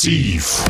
Massiv.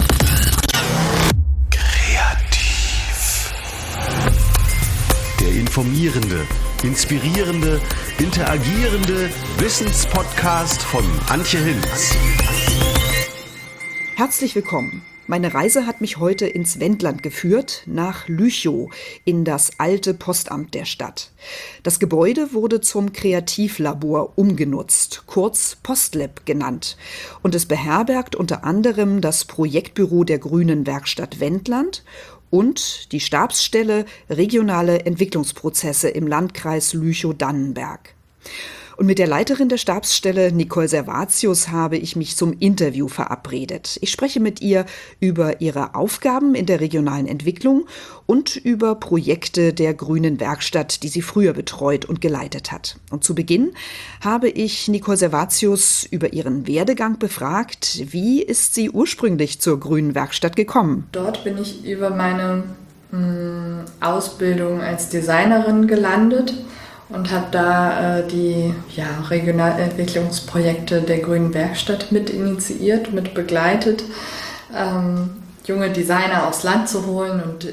Kreativ. Der informierende, inspirierende, interagierende Wissenspodcast von Antje Hinz. Herzlich willkommen. Meine Reise hat mich heute ins Wendland geführt, nach Lüchow, in das alte Postamt der Stadt. Das Gebäude wurde zum Kreativlabor umgenutzt, kurz Postlab genannt. Und es beherbergt unter anderem das Projektbüro der Grünen Werkstatt Wendland und die Stabsstelle Regionale Entwicklungsprozesse im Landkreis Lüchow-Dannenberg. Und mit der Leiterin der Stabsstelle, Nicole Servatius, habe ich mich zum Interview verabredet. Ich spreche mit ihr über ihre Aufgaben in der regionalen Entwicklung und über Projekte der Grünen Werkstatt, die sie früher betreut und geleitet hat. Und zu Beginn habe ich Nicole Servatius über ihren Werdegang befragt. Wie ist sie ursprünglich zur Grünen Werkstatt gekommen? Dort bin ich über meine Ausbildung als Designerin gelandet und habe da die Regionalentwicklungsprojekte der Grünen Werkstatt mit initiiert, mit begleitet, junge Designer aufs Land zu holen und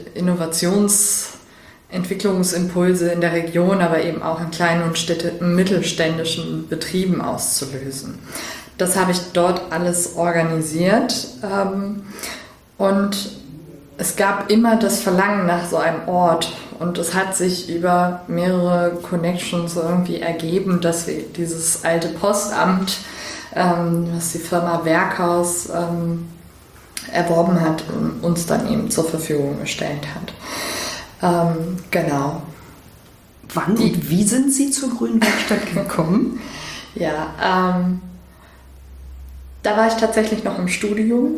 Entwicklungsimpulse in der Region, aber eben auch in kleinen und mittelständischen Betrieben auszulösen. Das habe ich dort alles organisiert und es gab immer das Verlangen nach so einem Ort und es hat sich über mehrere Connections irgendwie ergeben, dass wir dieses alte Postamt, was die Firma Werkhaus erworben hat, uns dann eben zur Verfügung gestellt hat. Genau. Wann und wie sind Sie zur Grünen Werkstatt gekommen? Ja, da war ich tatsächlich noch im Studium.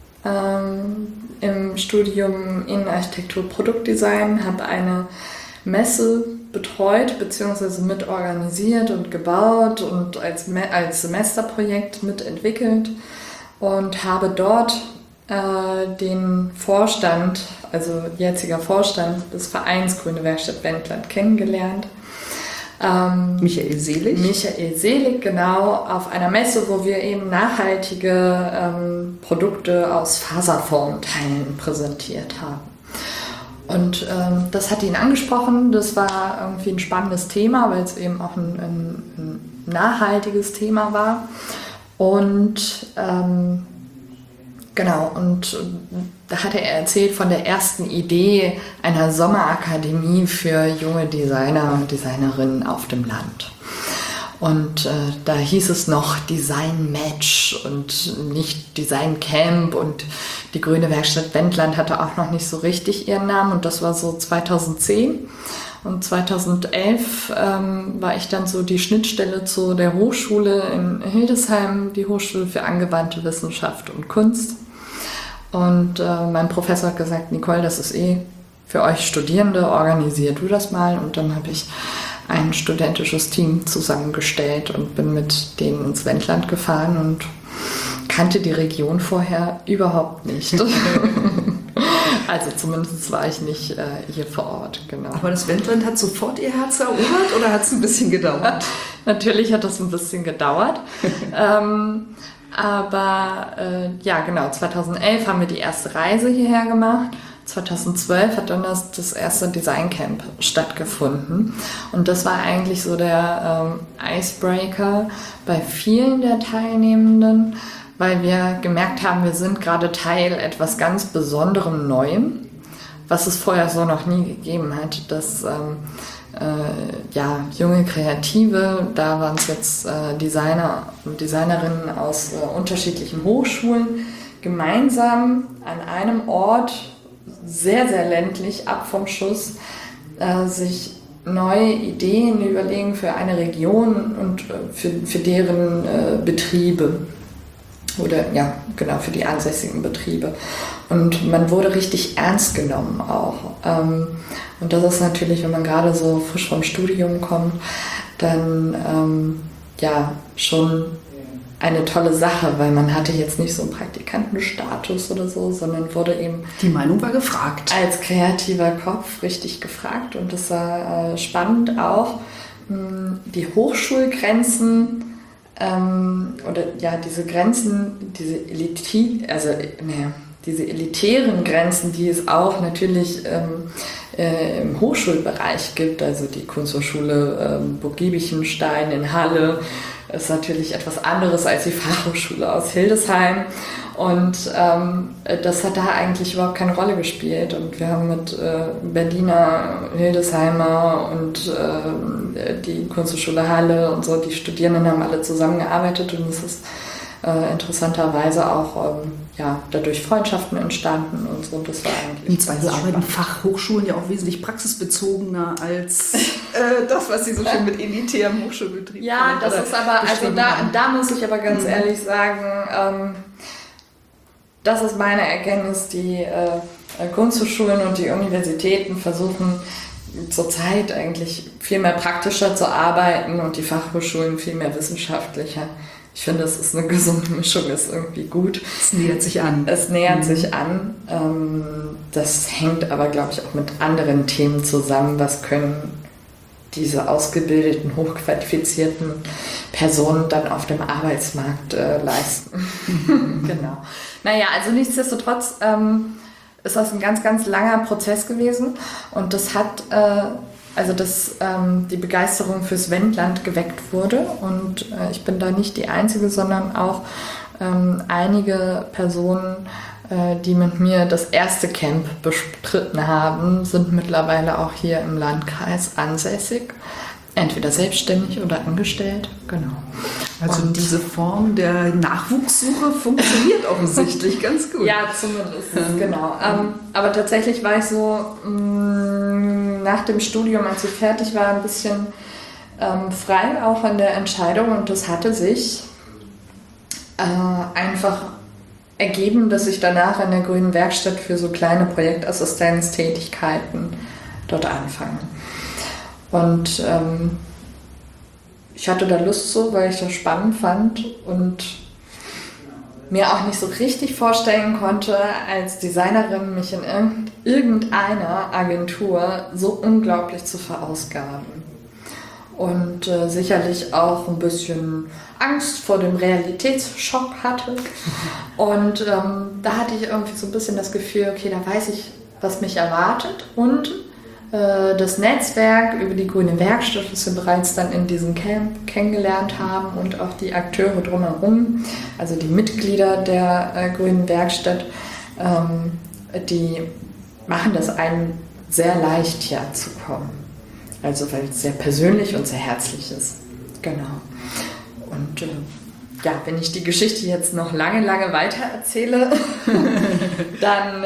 Im Studium Innenarchitektur Produktdesign, habe eine Messe betreut bzw. mitorganisiert und gebaut und als Semesterprojekt mitentwickelt und habe dort den Vorstand, also jetziger Vorstand des Vereins Grüne Werkstatt Wendland kennengelernt. Michael Selig, genau, auf einer Messe, wo wir eben nachhaltige Produkte aus Faserformteilen präsentiert haben. Und das hat ihn angesprochen, das war irgendwie ein spannendes Thema, weil es eben auch ein nachhaltiges Thema war. Und genau, und da hatte er erzählt von der ersten Idee einer Sommerakademie für junge Designer und Designerinnen auf dem Land. Und da hieß es noch Design Match und nicht Design Camp und die Grüne Werkstatt Wendland hatte auch noch nicht so richtig ihren Namen und das war so 2010. Und 2011 war ich dann so die Schnittstelle zu der Hochschule in Hildesheim, die Hochschule für angewandte Wissenschaft und Kunst. Und mein Professor hat gesagt, Nicole, das ist für euch Studierende, organisier du das mal. Und dann habe ich ein studentisches Team zusammengestellt und bin mit denen ins Wendland gefahren und kannte die Region vorher überhaupt nicht. Also zumindest war ich nicht hier vor Ort, genau. Aber das Wendland hat sofort Ihr Herz erobert oder hat es ein bisschen gedauert? Natürlich hat das ein bisschen gedauert. Aber genau, 2011 haben wir die erste Reise hierher gemacht. 2012 hat dann das erste Designcamp stattgefunden. Und das war eigentlich so der Icebreaker bei vielen der Teilnehmenden, weil wir gemerkt haben, wir sind gerade Teil etwas ganz Besonderem Neuem, was es vorher so noch nie gegeben hat, dass junge Kreative, da waren es jetzt Designer und Designerinnen aus unterschiedlichen Hochschulen, gemeinsam an einem Ort, sehr, sehr ländlich, ab vom Schuss, sich neue Ideen überlegen für eine Region und für deren Betriebe. Oder ja, genau, für die ansässigen Betriebe. Und man wurde richtig ernst genommen auch. Und das ist natürlich, wenn man gerade so frisch vom Studium kommt, dann schon eine tolle Sache, weil man hatte jetzt nicht so einen Praktikantenstatus oder so, sondern wurde eben... Die Meinung war gefragt. Als kreativer Kopf richtig gefragt. Und das war spannend auch, die Hochschulgrenzen diese Grenzen, diese elitären Grenzen, die es auch natürlich im Hochschulbereich gibt, also die Kunsthochschule Burg Giebichenstein in Halle, ist natürlich etwas anderes als die Fachhochschule aus Hildesheim. Und das hat da eigentlich überhaupt keine Rolle gespielt. Und wir haben mit Berliner, Hildesheimer und die Kunsthochschule Halle und so, die Studierenden haben alle zusammengearbeitet und es ist interessanterweise auch dadurch Freundschaften entstanden und so. Das war eigentlich. Im Zweifel arbeiten Fachhochschulen ja auch wesentlich praxisbezogener als das, was sie so schön mit elitärem Hochschulbetrieb. Ja, das ist aber, also da muss ich aber ganz ehrlich sagen, das ist meine Erkenntnis, die Kunsthochschulen und die Universitäten versuchen zurzeit eigentlich viel mehr praktischer zu arbeiten und die Fachhochschulen viel mehr wissenschaftlicher. Ich finde, es ist eine gesunde Mischung, ist irgendwie gut. Es nähert sich an. Das hängt aber, glaube ich, auch mit anderen Themen zusammen. Was können diese ausgebildeten, hochqualifizierten Personen dann auf dem Arbeitsmarkt leisten? Genau. Naja, also nichtsdestotrotz ist das ein ganz, ganz langer Prozess gewesen und das hat... dass die Begeisterung fürs Wendland geweckt wurde und ich bin da nicht die Einzige, sondern auch einige Personen, die mit mir das erste Camp bestritten haben, sind mittlerweile auch hier im Landkreis ansässig, entweder selbstständig oder angestellt, genau. Also und diese Form der Nachwuchssuche funktioniert offensichtlich ganz gut. Ja, zumindest, genau. Aber tatsächlich war ich so nach dem Studium, als ich fertig war, ein bisschen frei auch in der Entscheidung und das hatte sich einfach ergeben, dass ich danach in der Grünen Werkstatt für so kleine Projektassistenztätigkeiten dort anfange. Und ich hatte da Lust so, weil ich das spannend fand und mir auch nicht so richtig vorstellen konnte, als Designerin mich in irgendeiner Agentur so unglaublich zu verausgaben. Und sicherlich auch ein bisschen Angst vor dem Realitätsschock hatte. Und da hatte ich irgendwie so ein bisschen das Gefühl, okay, da weiß ich, was mich erwartet. Und das Netzwerk über die Grüne Werkstatt, das wir bereits dann in diesem Camp kennengelernt haben und auch die Akteure drumherum, also die Mitglieder der Grünen Werkstatt, die machen das einem sehr leicht hier zu kommen. Also weil es sehr persönlich und sehr herzlich ist. Genau. Und wenn ich die Geschichte jetzt noch lange, lange weiter erzähle, dann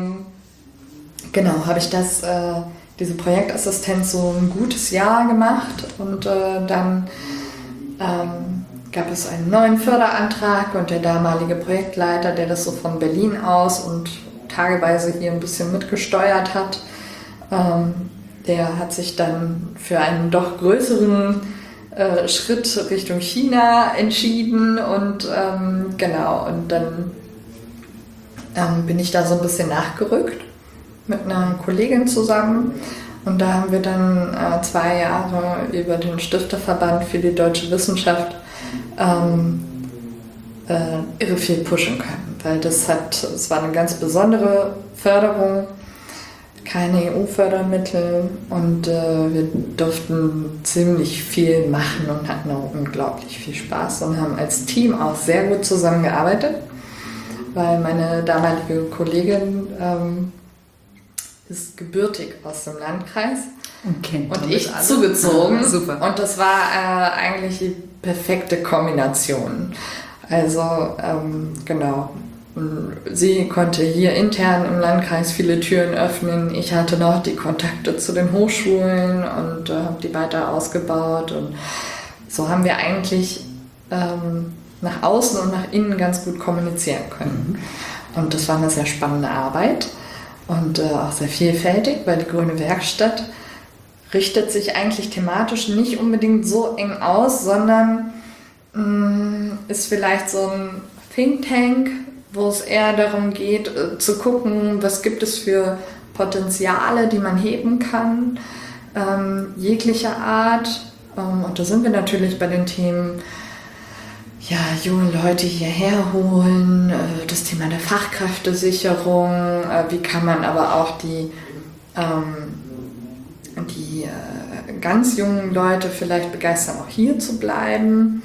habe ich diese Projektassistenz so ein gutes Jahr gemacht und dann gab es einen neuen Förderantrag und der damalige Projektleiter, der das so von Berlin aus und tageweise hier ein bisschen mitgesteuert hat, der hat sich dann für einen doch größeren Schritt Richtung China entschieden und und dann bin ich da so ein bisschen nachgerückt mit einer Kollegin zusammen und da haben wir dann 2 Jahre über den Stifterverband für die deutsche Wissenschaft irre viel pushen können, weil es war eine ganz besondere Förderung, keine EU-Fördermittel und wir durften ziemlich viel machen und hatten auch unglaublich viel Spaß und haben als Team auch sehr gut zusammengearbeitet, weil meine damalige Kollegin ist gebürtig aus dem Landkreis und ich zugezogen. Super. Und das war eigentlich die perfekte Kombination. Also sie konnte hier intern im Landkreis viele Türen öffnen. Ich hatte noch die Kontakte zu den Hochschulen und habe die weiter ausgebaut. Und so haben wir eigentlich nach außen und nach innen ganz gut kommunizieren können. Und das war eine sehr spannende Arbeit und auch sehr vielfältig, weil die Grüne Werkstatt richtet sich eigentlich thematisch nicht unbedingt so eng aus, sondern ist vielleicht so ein Think Tank, wo es eher darum geht, zu gucken, was gibt es für Potenziale, die man heben kann, jeglicher Art. Und da sind wir natürlich bei den Themen junge Leute hierher holen, das Thema der Fachkräftesicherung, wie kann man aber auch die ganz jungen Leute vielleicht begeistern, auch hier zu bleiben,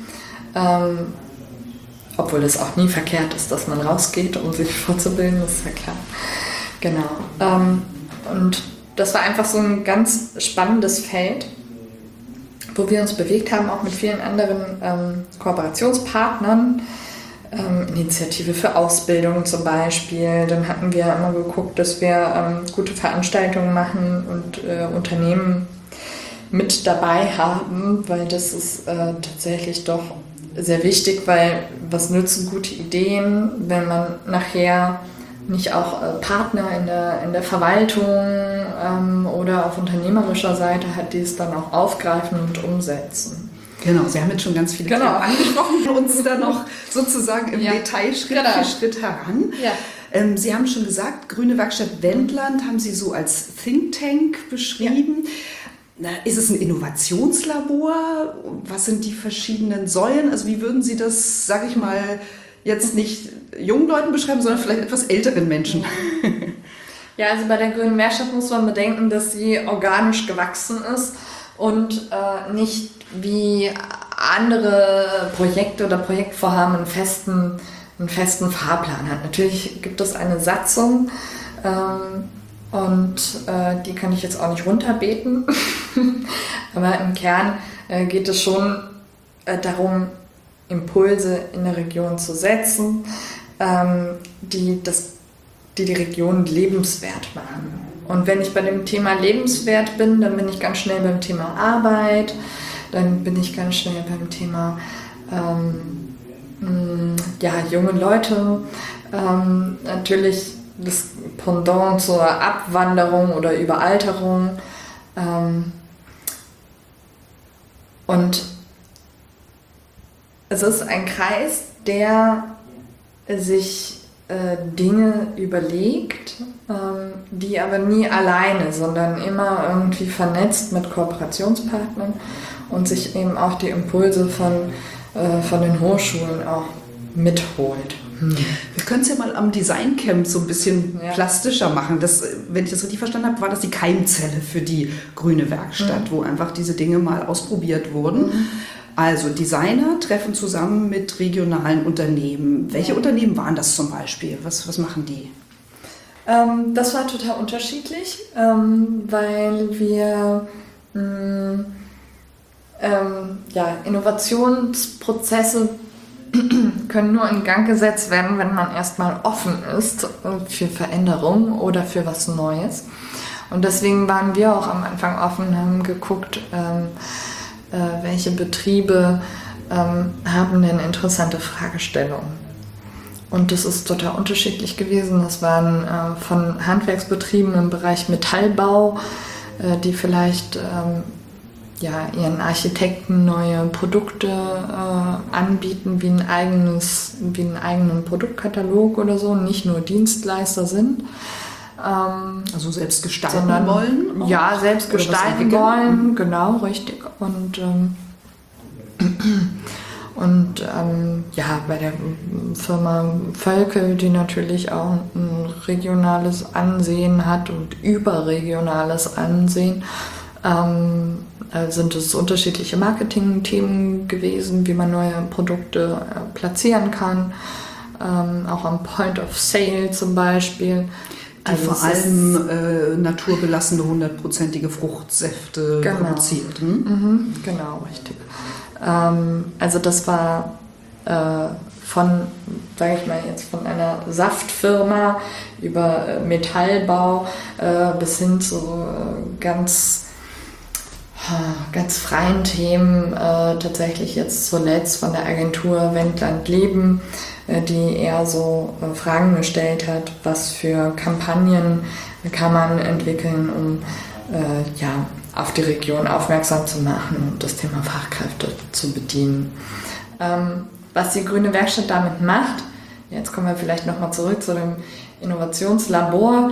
obwohl es auch nie verkehrt ist, dass man rausgeht, um sich fortzubilden, das ist ja klar. Genau. Und das war einfach so ein ganz spannendes Feld, wo wir uns bewegt haben, auch mit vielen anderen Kooperationspartnern. Initiative für Ausbildung zum Beispiel. Dann hatten wir immer geguckt, dass wir gute Veranstaltungen machen und Unternehmen mit dabei haben, weil das ist tatsächlich doch sehr wichtig, weil was nützen gute Ideen, wenn man nachher nicht auch Partner in der Verwaltung oder auf unternehmerischer Seite hat, die es dann auch aufgreifen und umsetzen. Genau, Sie haben jetzt schon ganz viele Themen angesprochen, uns da noch sozusagen im Detail Schritt für Schritt heran. Ja. Sie haben schon gesagt, Grüne Werkstatt Wendland haben Sie so als Think Tank beschrieben. Ja. Ist es ein Innovationslabor? Was sind die verschiedenen Säulen? Also wie würden Sie das, sage ich mal, jetzt nicht jungen Leuten beschreiben, sondern vielleicht etwas älteren Menschen? Ja, also bei der Grünen Werkstatt muss man bedenken, dass sie organisch gewachsen ist und nicht wie andere Projekte oder Projektvorhaben einen festen Fahrplan hat. Natürlich gibt es eine Satzung und die kann ich jetzt auch nicht runterbeten, aber im Kern geht es schon darum, Impulse in der Region zu setzen, die die Region lebenswert machen. Und wenn ich bei dem Thema lebenswert bin, dann bin ich ganz schnell beim Thema Arbeit, dann bin ich ganz schnell beim Thema junge Leute, natürlich das Pendant zur Abwanderung oder Überalterung. Und es ist ein Kreis, der sich Dinge überlegt, die aber nie alleine, sondern immer irgendwie vernetzt mit Kooperationspartnern und sich eben auch die Impulse von den Hochschulen auch mitholt. Wir können es ja mal am Designcamp so ein bisschen plastischer machen. Das, wenn ich das richtig verstanden habe, war das die Keimzelle für die Grüne Werkstatt, wo einfach diese Dinge mal ausprobiert wurden. Also Designer treffen zusammen mit regionalen Unternehmen. Welche Unternehmen waren das zum Beispiel? Was machen die? Das war total unterschiedlich, weil wir Innovationsprozesse können nur in Gang gesetzt werden, wenn man erstmal offen ist für Veränderung oder für was Neues. Und deswegen waren wir auch am Anfang offen, haben geguckt, welche Betriebe haben denn interessante Fragestellungen. Und das ist total unterschiedlich gewesen. Das waren von Handwerksbetrieben im Bereich Metallbau, die vielleicht ihren Architekten neue Produkte anbieten, wie einen eigenen Produktkatalog oder so, nicht nur Dienstleister sind. Also selbst gestalten wollen? Auch? Ja, selbst gestalten wollen, genau, richtig. Bei der Firma Völkel, die natürlich auch ein regionales Ansehen hat und überregionales Ansehen, sind es unterschiedliche Marketing-Themen gewesen, wie man neue Produkte platzieren kann, auch am Point of Sale zum Beispiel. Die vor allem naturbelassene, 100%ige Fruchtsäfte produziert. Genau, richtig. Also das war von einer Saftfirma über Metallbau bis hin zu ganz freien Themen, tatsächlich jetzt zuletzt von der Agentur Wendland Leben, die eher so Fragen gestellt hat, was für Kampagnen kann man entwickeln, um auf die Region aufmerksam zu machen und das Thema Fachkräfte zu bedienen. Was die Grüne Werkstatt damit macht, jetzt kommen wir vielleicht nochmal zurück zu dem Innovationslabor,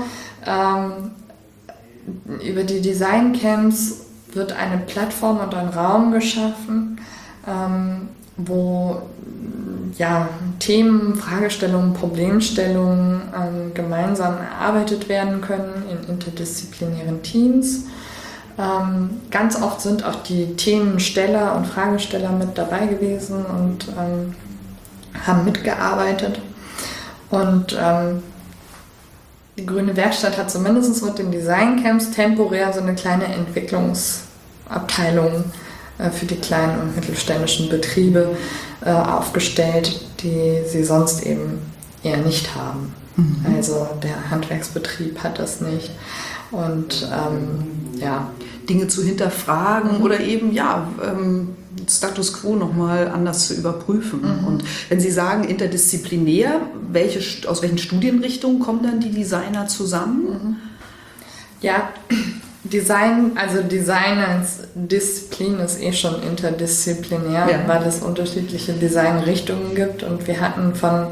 über die Designcamps wird eine Plattform und ein Raum geschaffen, wo Themen, Fragestellungen, Problemstellungen gemeinsam erarbeitet werden können in interdisziplinären Teams. Ganz oft sind auch die Themensteller und Fragesteller mit dabei gewesen und haben mitgearbeitet. Und die Grüne Werkstatt hat zumindest mit den Designcamps temporär so eine kleine Entwicklungsabteilung für die kleinen und mittelständischen Betriebe aufgestellt, die sie sonst eben eher nicht haben. Also der Handwerksbetrieb hat das nicht. Und Dinge zu hinterfragen oder eben Status quo nochmal anders zu überprüfen. Und wenn Sie sagen interdisziplinär, aus welchen Studienrichtungen kommen dann die Designer zusammen? Ja, Design als Disziplin ist schon interdisziplinär, weil es unterschiedliche Designrichtungen gibt und wir hatten von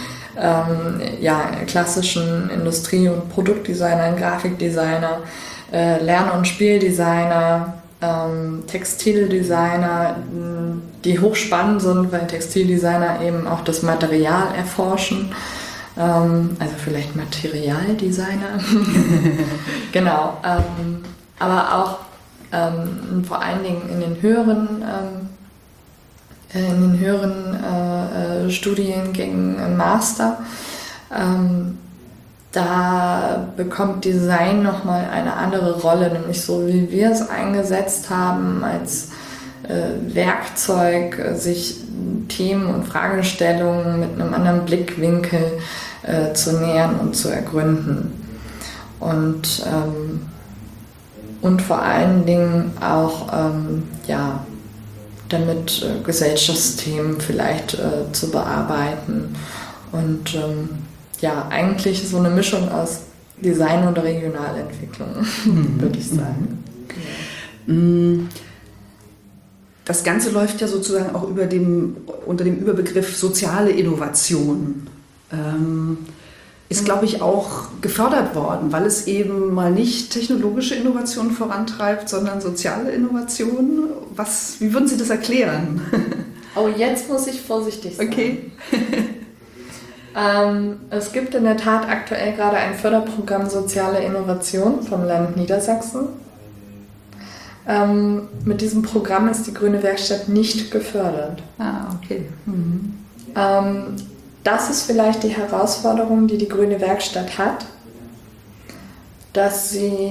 klassischen Industrie- und Produktdesignern, Grafikdesigner, Lern- und Spieldesigner, Textildesigner, die hochspannend sind, weil Textildesigner eben auch das Material erforschen. Also vielleicht Materialdesigner. Genau. Aber auch vor allen Dingen in den höheren Studiengängen im Master. Da bekommt Design nochmal eine andere Rolle, nämlich so wie wir es eingesetzt haben als Werkzeug, sich Themen und Fragestellungen mit einem anderen Blickwinkel zu nähern und zu ergründen. Und vor allen Dingen auch damit Gesellschaftsthemen vielleicht zu bearbeiten. Und eigentlich so eine Mischung aus Design und Regionalentwicklung, würde ich sagen. Das Ganze läuft ja sozusagen auch unter dem Überbegriff soziale Innovation. Ist, glaube ich, auch gefördert worden, weil es eben mal nicht technologische Innovation vorantreibt, sondern soziale Innovation. Wie würden Sie das erklären? Oh, jetzt muss ich vorsichtig sein. Okay. Es gibt in der Tat aktuell gerade ein Förderprogramm Soziale Innovation vom Land Niedersachsen. Mit diesem Programm ist die Grüne Werkstatt nicht gefördert. Okay. Das ist vielleicht die Herausforderung, die Grüne Werkstatt hat, dass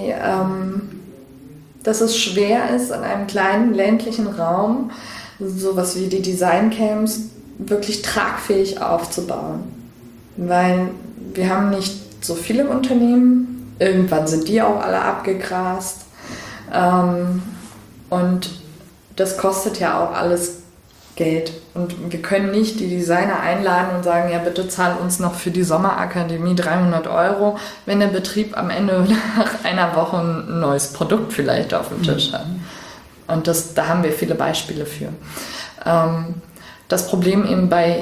es schwer ist, in einem kleinen ländlichen Raum sowas wie die Designcamps wirklich tragfähig aufzubauen. Weil wir haben nicht so viele Unternehmen, irgendwann sind die auch alle abgegrast und das kostet ja auch alles Geld. Und wir können nicht die Designer einladen und sagen, ja bitte zahl uns noch für die Sommerakademie 300 €, wenn der Betrieb am Ende nach einer Woche ein neues Produkt vielleicht auf dem Tisch hat. Und da haben wir viele Beispiele für. Das Problem eben bei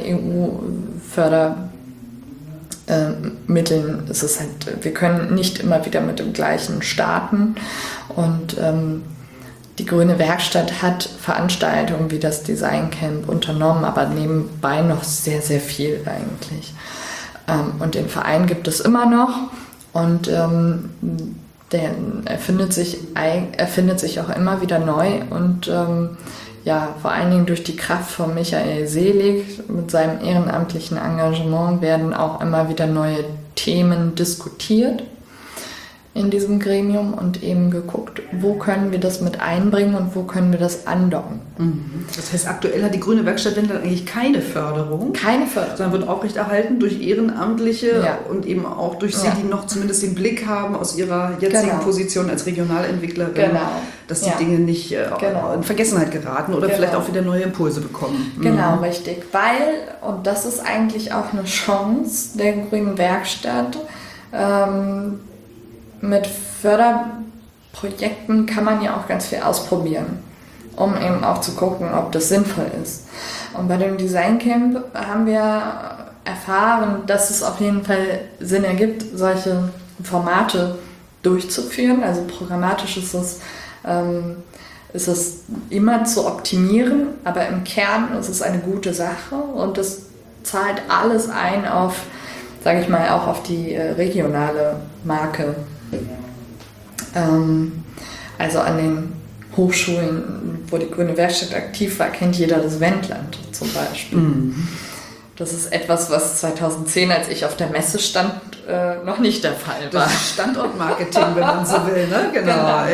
EU-Fördermitteln ist es halt, wir können nicht immer wieder mit dem gleichen starten und die Grüne Werkstatt hat Veranstaltungen wie das Designcamp unternommen, aber nebenbei noch sehr, sehr viel eigentlich. Und den Verein gibt es immer noch und der erfindet sich auch immer wieder neu und vor allen Dingen durch die Kraft von Michael Selig mit seinem ehrenamtlichen Engagement werden auch immer wieder neue Themen diskutiert in diesem Gremium und eben geguckt, wo können wir das mit einbringen und wo können wir das andocken. Das heißt, aktuell hat die Grüne Werkstatt Wendland eigentlich keine Förderung. Keine Förderung. Sondern wird aufrechterhalten durch Ehrenamtliche und eben auch durch Sie, die noch zumindest den Blick haben aus ihrer jetzigen Position als Regionalentwicklerin, dass die Dinge nicht in Vergessenheit geraten oder vielleicht auch wieder neue Impulse bekommen. Genau, richtig. Weil, und das ist eigentlich auch eine Chance der Grünen Werkstatt, mit Förderprojekten kann man ja auch ganz viel ausprobieren, um eben auch zu gucken, ob das sinnvoll ist. Und bei dem Designcamp haben wir erfahren, dass es auf jeden Fall Sinn ergibt, solche Formate durchzuführen. Also programmatisch ist es ist es immer zu optimieren, aber im Kern ist es eine gute Sache und es zahlt alles ein auf, sage ich mal, auch auf die regionale Marke. Also an den Hochschulen, wo die Grüne Werkstatt aktiv war, kennt jeder das Wendland zum Beispiel. Mhm. Das ist etwas, was 2010, als ich auf der Messe stand, noch nicht der Fall war. Das ist Standortmarketing, wenn man so will, ne? Genau.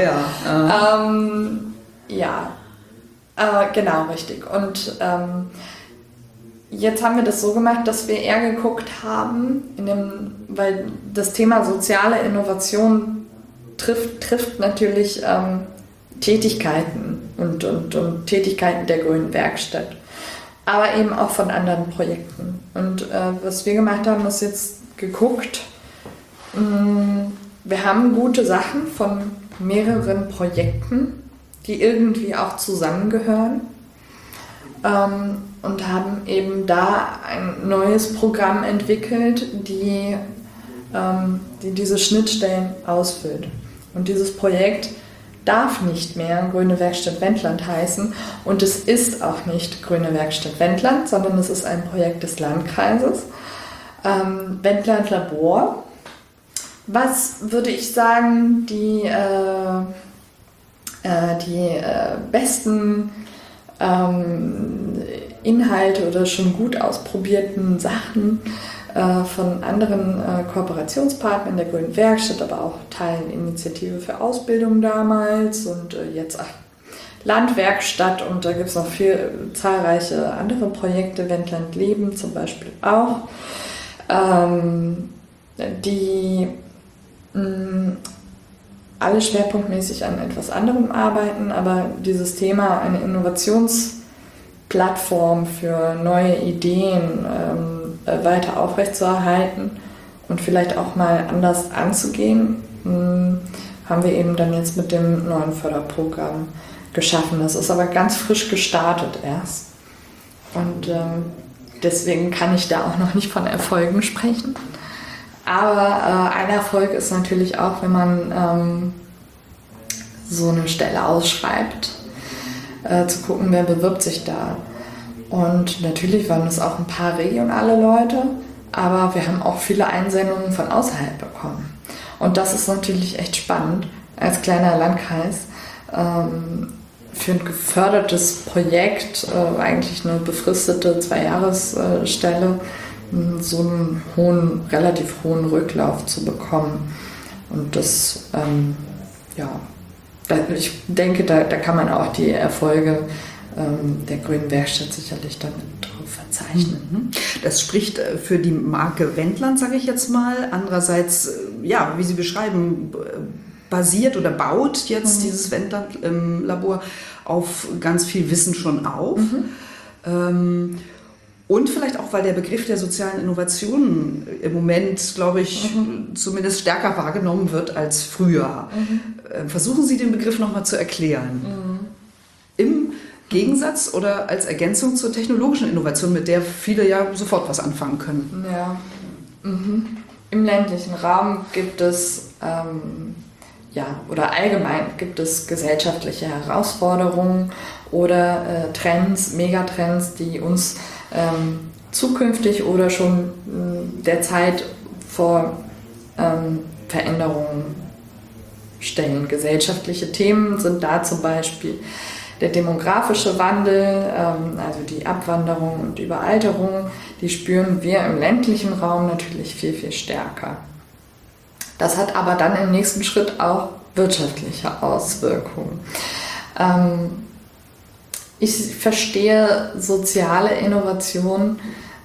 Genau, richtig. Und jetzt haben wir das so gemacht, dass wir eher geguckt haben, weil das Thema soziale Innovation trifft natürlich Tätigkeiten und Tätigkeiten der Grünen Werkstatt, aber eben auch von anderen Projekten. Und was wir gemacht haben, ist jetzt geguckt, wir haben gute Sachen von mehreren Projekten, die irgendwie auch zusammengehören, und haben eben da ein neues Programm entwickelt, die diese Schnittstellen ausfüllt. Und dieses Projekt darf nicht mehr Grüne Werkstatt Wendland heißen und es ist auch nicht Grüne Werkstatt Wendland, sondern es ist ein Projekt des Landkreises, Wendland Labor. Was würde ich sagen, die besten Inhalte oder schon gut ausprobierten Sachen von anderen Kooperationspartnern der Grünen Werkstatt, aber auch Teilinitiative für Ausbildung damals und jetzt Landwerkstatt und da gibt es noch zahlreiche andere Projekte, Wendland Leben zum Beispiel auch, die alle schwerpunktmäßig an etwas anderem arbeiten, aber dieses Thema, eine Innovationsplattform für neue Ideen weiter aufrechtzuerhalten und vielleicht auch mal anders anzugehen, haben wir eben dann jetzt mit dem neuen Förderprogramm geschaffen. Das ist aber ganz frisch gestartet erst. Und deswegen kann ich da auch noch nicht von Erfolgen sprechen. Aber ein Erfolg ist natürlich auch, wenn man so eine Stelle ausschreibt, zu gucken, wer bewirbt sich da. Und natürlich waren es auch ein paar regionale Leute, aber wir haben auch viele Einsendungen von außerhalb bekommen. Und das ist natürlich echt spannend, als kleiner Landkreis für ein gefördertes Projekt, eigentlich eine befristete 2-Jahres-Stelle, so einen relativ hohen Rücklauf zu bekommen. Und das, ich denke, da kann man auch die Erfolge der Grünen Werkstatt sicherlich damit drauf verzeichnen. Das spricht für die Marke Wendland, sage ich jetzt mal. Andererseits, ja, wie Sie beschreiben, basiert oder baut jetzt dieses Wendland-Labor auf ganz viel Wissen schon auf. Und vielleicht auch, weil der Begriff der sozialen Innovationen im Moment, glaube ich, zumindest stärker wahrgenommen wird als früher. Versuchen Sie den Begriff nochmal zu erklären. Im Gegensatz oder als Ergänzung zur technologischen Innovation, mit der viele ja sofort was anfangen können. Ja. Im ländlichen Raum gibt es, oder allgemein gibt es gesellschaftliche Herausforderungen oder Trends, Megatrends, die uns zukünftig oder schon derzeit vor Veränderungen stellen. Gesellschaftliche Themen sind da zum Beispiel der demografische Wandel, also die Abwanderung und Überalterung, die spüren wir im ländlichen Raum natürlich viel, viel stärker. Das hat aber dann im nächsten Schritt auch wirtschaftliche Auswirkungen. Ich verstehe soziale Innovation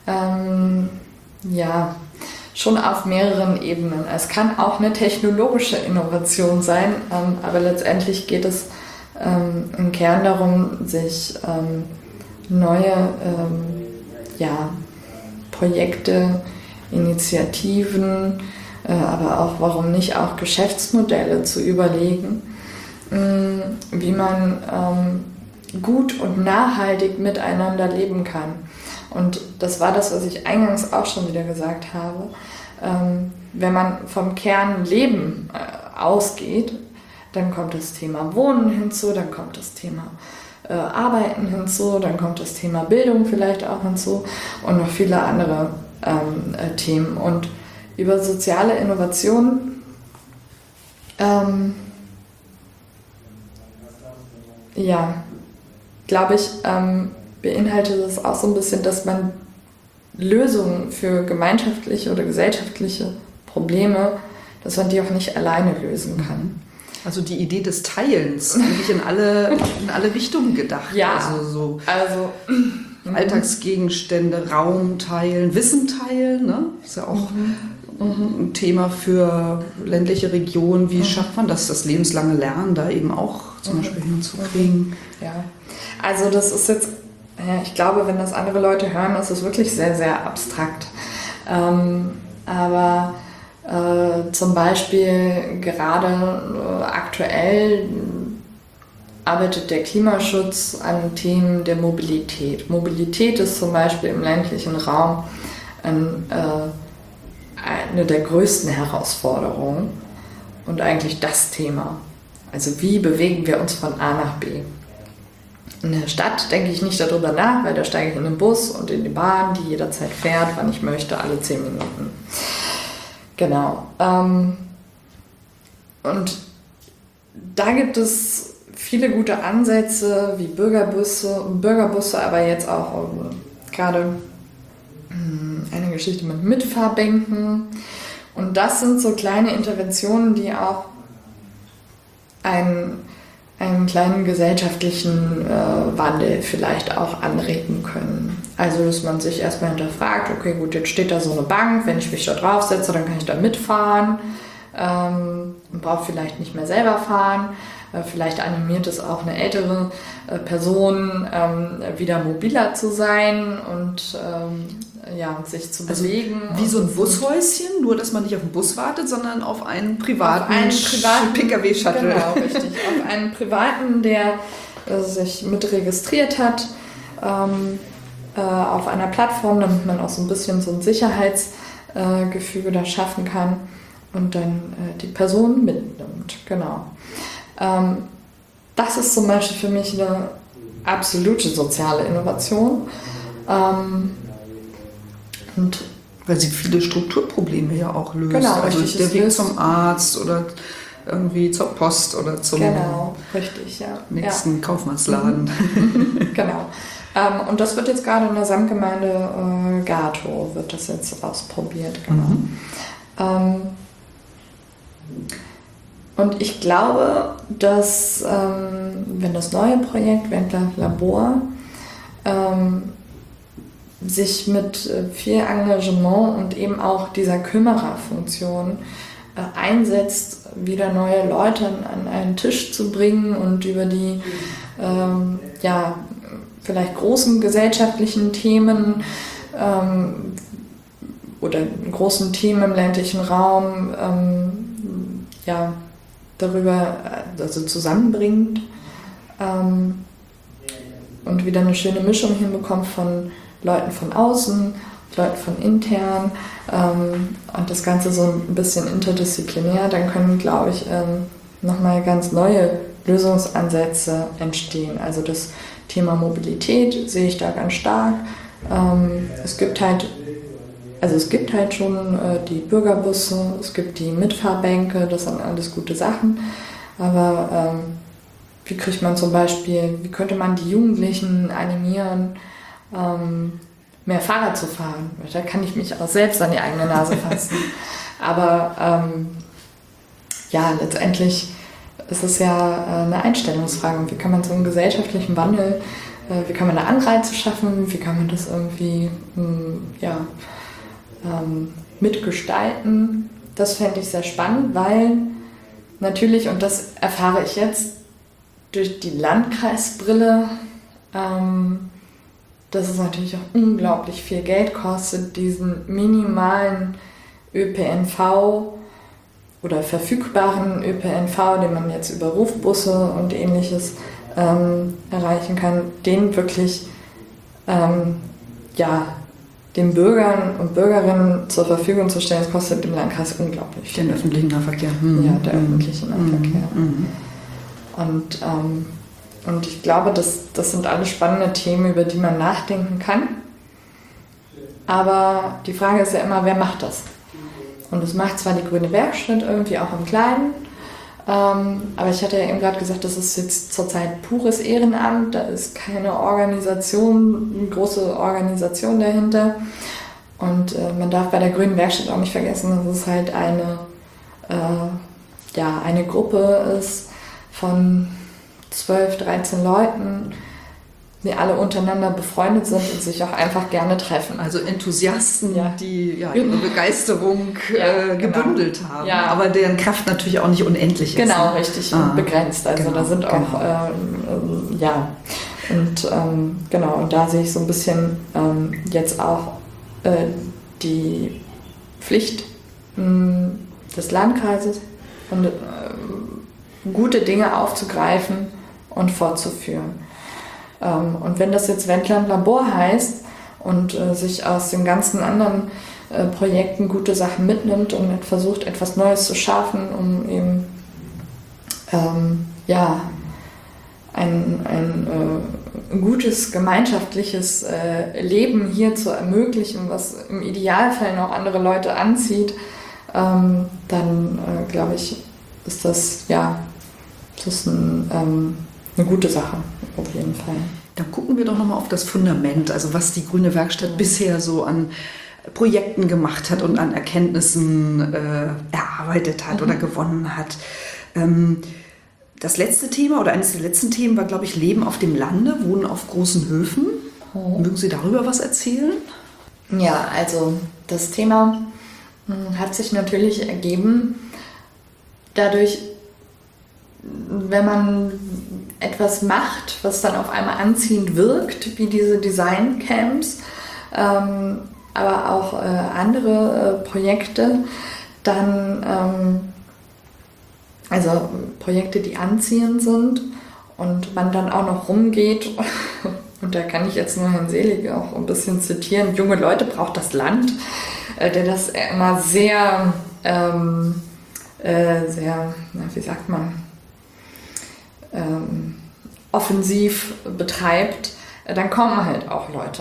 schon auf mehreren Ebenen. Es kann auch eine technologische Innovation sein, aber letztendlich geht es im Kern darum, sich neue Projekte, Initiativen, aber auch, warum nicht, auch Geschäftsmodelle zu überlegen, wie man gut und nachhaltig miteinander leben kann. Und das war das, was ich eingangs auch schon wieder gesagt habe. Wenn man vom Kern Leben ausgeht, dann kommt das Thema Wohnen hinzu, dann kommt das Thema Arbeiten hinzu, dann kommt das Thema Bildung vielleicht auch hinzu und noch viele andere Themen. Und über soziale Innovation glaube ich, beinhaltet es auch so ein bisschen, dass man Lösungen für gemeinschaftliche oder gesellschaftliche Probleme, dass man die auch nicht alleine lösen kann. Also die Idee des Teilens, eigentlich in alle Richtungen gedacht. Ja, also Alltagsgegenstände, Raum teilen, Wissen teilen, ne? Ist ja auch ein Thema für ländliche Regionen. Wie schafft man das lebenslange Lernen da eben auch zum Beispiel hinzukriegen? Ja, also das ist jetzt, ich glaube, wenn das andere Leute hören, ist es wirklich sehr, sehr abstrakt. Aber zum Beispiel gerade aktuell arbeitet der Klimaschutz an Themen der Mobilität. Mobilität ist zum Beispiel im ländlichen Raum eine der größten Herausforderungen und eigentlich das Thema. Also wie bewegen wir uns von A nach B? In der Stadt denke ich nicht darüber nach, weil da steige ich in den Bus und in die Bahn, die jederzeit fährt, wann ich möchte, alle 10 Minuten. Genau. Und da gibt es viele gute Ansätze wie Bürgerbusse, aber jetzt auch gerade eine Geschichte mit Mitfahrbänken. Und das sind so kleine Interventionen, die auch einen kleinen gesellschaftlichen Wandel vielleicht auch anregen können. Also, dass man sich erstmal hinterfragt, okay, gut, jetzt steht da so eine Bank, wenn ich mich da draufsetze, dann kann ich da mitfahren und brauche vielleicht nicht mehr selber fahren. Vielleicht animiert es auch eine ältere Person, wieder mobiler zu sein und sich zu bewegen. Wie so ein Bushäuschen, nur dass man nicht auf den Bus wartet, sondern auf einen privaten Pkw-Shuttle. Genau, richtig. Auf einen privaten, der sich mit registriert hat, auf einer Plattform, damit man auch so ein bisschen so ein Sicherheitsgefüge da schaffen kann und dann die Person mitnimmt. Genau. Das ist zum Beispiel für mich eine absolute soziale Innovation. Und weil sie viele Strukturprobleme ja auch löst. Genau, also richtig, der Weg zum Arzt oder irgendwie zur Post oder zum nächsten Kaufmannsladen. Genau. Und das wird jetzt gerade in der Samtgemeinde Gatow wird das jetzt ausprobiert. Genau. Und ich glaube, dass wenn das neue Projekt Wendler Labor sich mit viel Engagement und eben auch dieser Kümmererfunktion einsetzt, wieder neue Leute an einen Tisch zu bringen und über die vielleicht großen gesellschaftlichen Themen oder großen Themen im ländlichen Raum darüber zusammenbringt und wieder eine schöne Mischung hinbekommt von Leuten von außen, Leuten von intern und das Ganze so ein bisschen interdisziplinär, dann können, glaube ich, nochmal ganz neue Lösungsansätze entstehen. Also das Thema Mobilität sehe ich da ganz stark. Es gibt halt schon die Bürgerbusse, es gibt die Mitfahrbänke, das sind alles gute Sachen. Aber wie könnte man die Jugendlichen animieren, mehr Fahrrad zu fahren? Da kann ich mich auch selbst an die eigene Nase fassen. Aber letztendlich ist es ja eine Einstellungsfrage. Wie kann man so einen gesellschaftlichen Wandel, wie kann man da Anreize schaffen, wie kann man das irgendwie mitgestalten? Das fände ich sehr spannend, weil natürlich, und das erfahre ich jetzt durch die Landkreisbrille, dass es natürlich auch unglaublich viel Geld kostet, diesen minimalen ÖPNV oder verfügbaren ÖPNV, den man jetzt über Rufbusse und ähnliches erreichen kann, den wirklich den Bürgern und Bürgerinnen zur Verfügung zu stellen, das kostet im Landkreis unglaublich viel. Den öffentlichen Nahverkehr. Ja, der öffentliche Nahverkehr. Und ich glaube, das sind alles spannende Themen, über die man nachdenken kann. Aber die Frage ist ja immer, wer macht das? Und das macht zwar die Grüne Werkstatt irgendwie auch im Kleinen, aber ich hatte ja eben gerade gesagt, das ist jetzt zurzeit pures Ehrenamt, da ist keine Organisation, eine große Organisation dahinter. Und man darf bei der Grünen Werkstatt auch nicht vergessen, dass es halt eine Gruppe ist von 12, 13 Leuten, die alle untereinander befreundet sind und sich auch einfach gerne treffen. Also Enthusiasten, Ja. die ihre Begeisterung Ja, gebündelt haben, Ja. aber deren Kraft natürlich auch nicht unendlich ist. Genau, ne? richtig begrenzt. Also genau, da sind auch, und da sehe ich so ein bisschen jetzt auch die Pflicht des Landkreises und gute Dinge aufzugreifen und fortzuführen. Und wenn das jetzt Wendland Labor heißt und sich aus den ganzen anderen Projekten gute Sachen mitnimmt und versucht, etwas Neues zu schaffen, um eben ein gutes gemeinschaftliches Leben hier zu ermöglichen, was im Idealfall noch andere Leute anzieht, dann glaube ich, ist das eine gute Sache, auf jeden Fall. Dann gucken wir doch nochmal auf das Fundament, also was die Grüne Werkstatt bisher so an Projekten gemacht hat und an Erkenntnissen erarbeitet hat oder gewonnen hat. Das letzte Thema oder eines der letzten Themen war, glaube ich, Leben auf dem Lande, Wohnen auf großen Höfen. Mögen Sie darüber was erzählen? Ja, also das Thema hat sich natürlich ergeben, dadurch, wenn man etwas macht, was dann auf einmal anziehend wirkt, wie diese Design-Camps, aber auch andere Projekte, dann also Projekte, die anziehend sind und man dann auch noch rumgeht, und da kann ich jetzt nur Herrn Selig auch ein bisschen zitieren, junge Leute braucht das Land, der das immer sehr, wie sagt man, offensiv betreibt, dann kommen halt auch Leute.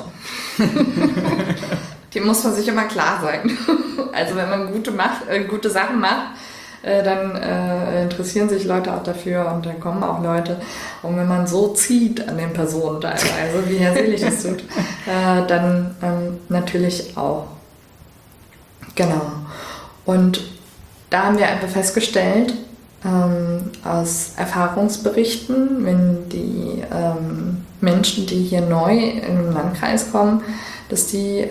Die muss man sich immer klar sein. Also wenn man gute Sachen macht, dann interessieren sich Leute auch dafür und dann kommen auch Leute. Und wenn man so zieht an den Personen teilweise, wie Herr Selig es tut, dann natürlich auch. Genau. Und da haben wir einfach festgestellt, aus Erfahrungsberichten, wenn die Menschen, die hier neu in den Landkreis kommen, dass sie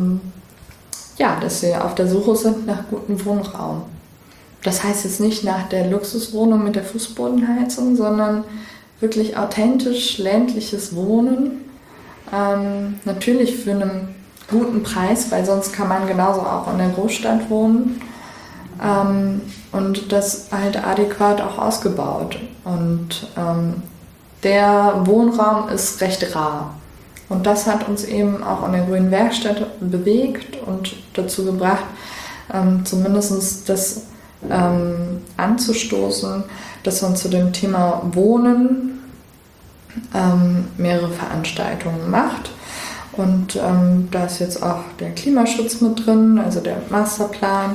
auf der Suche sind nach gutem Wohnraum. Das heißt jetzt nicht nach der Luxuswohnung mit der Fußbodenheizung, sondern wirklich authentisch ländliches Wohnen. Natürlich für einen guten Preis, weil sonst kann man genauso auch in der Großstadt wohnen. Und das halt adäquat auch ausgebaut. Und der Wohnraum ist recht rar. Und das hat uns eben auch in der Grünen Werkstatt bewegt und dazu gebracht, zumindest das anzustoßen, dass man zu dem Thema Wohnen mehrere Veranstaltungen macht. Und da ist jetzt auch der Klimaschutz mit drin, also der Masterplan,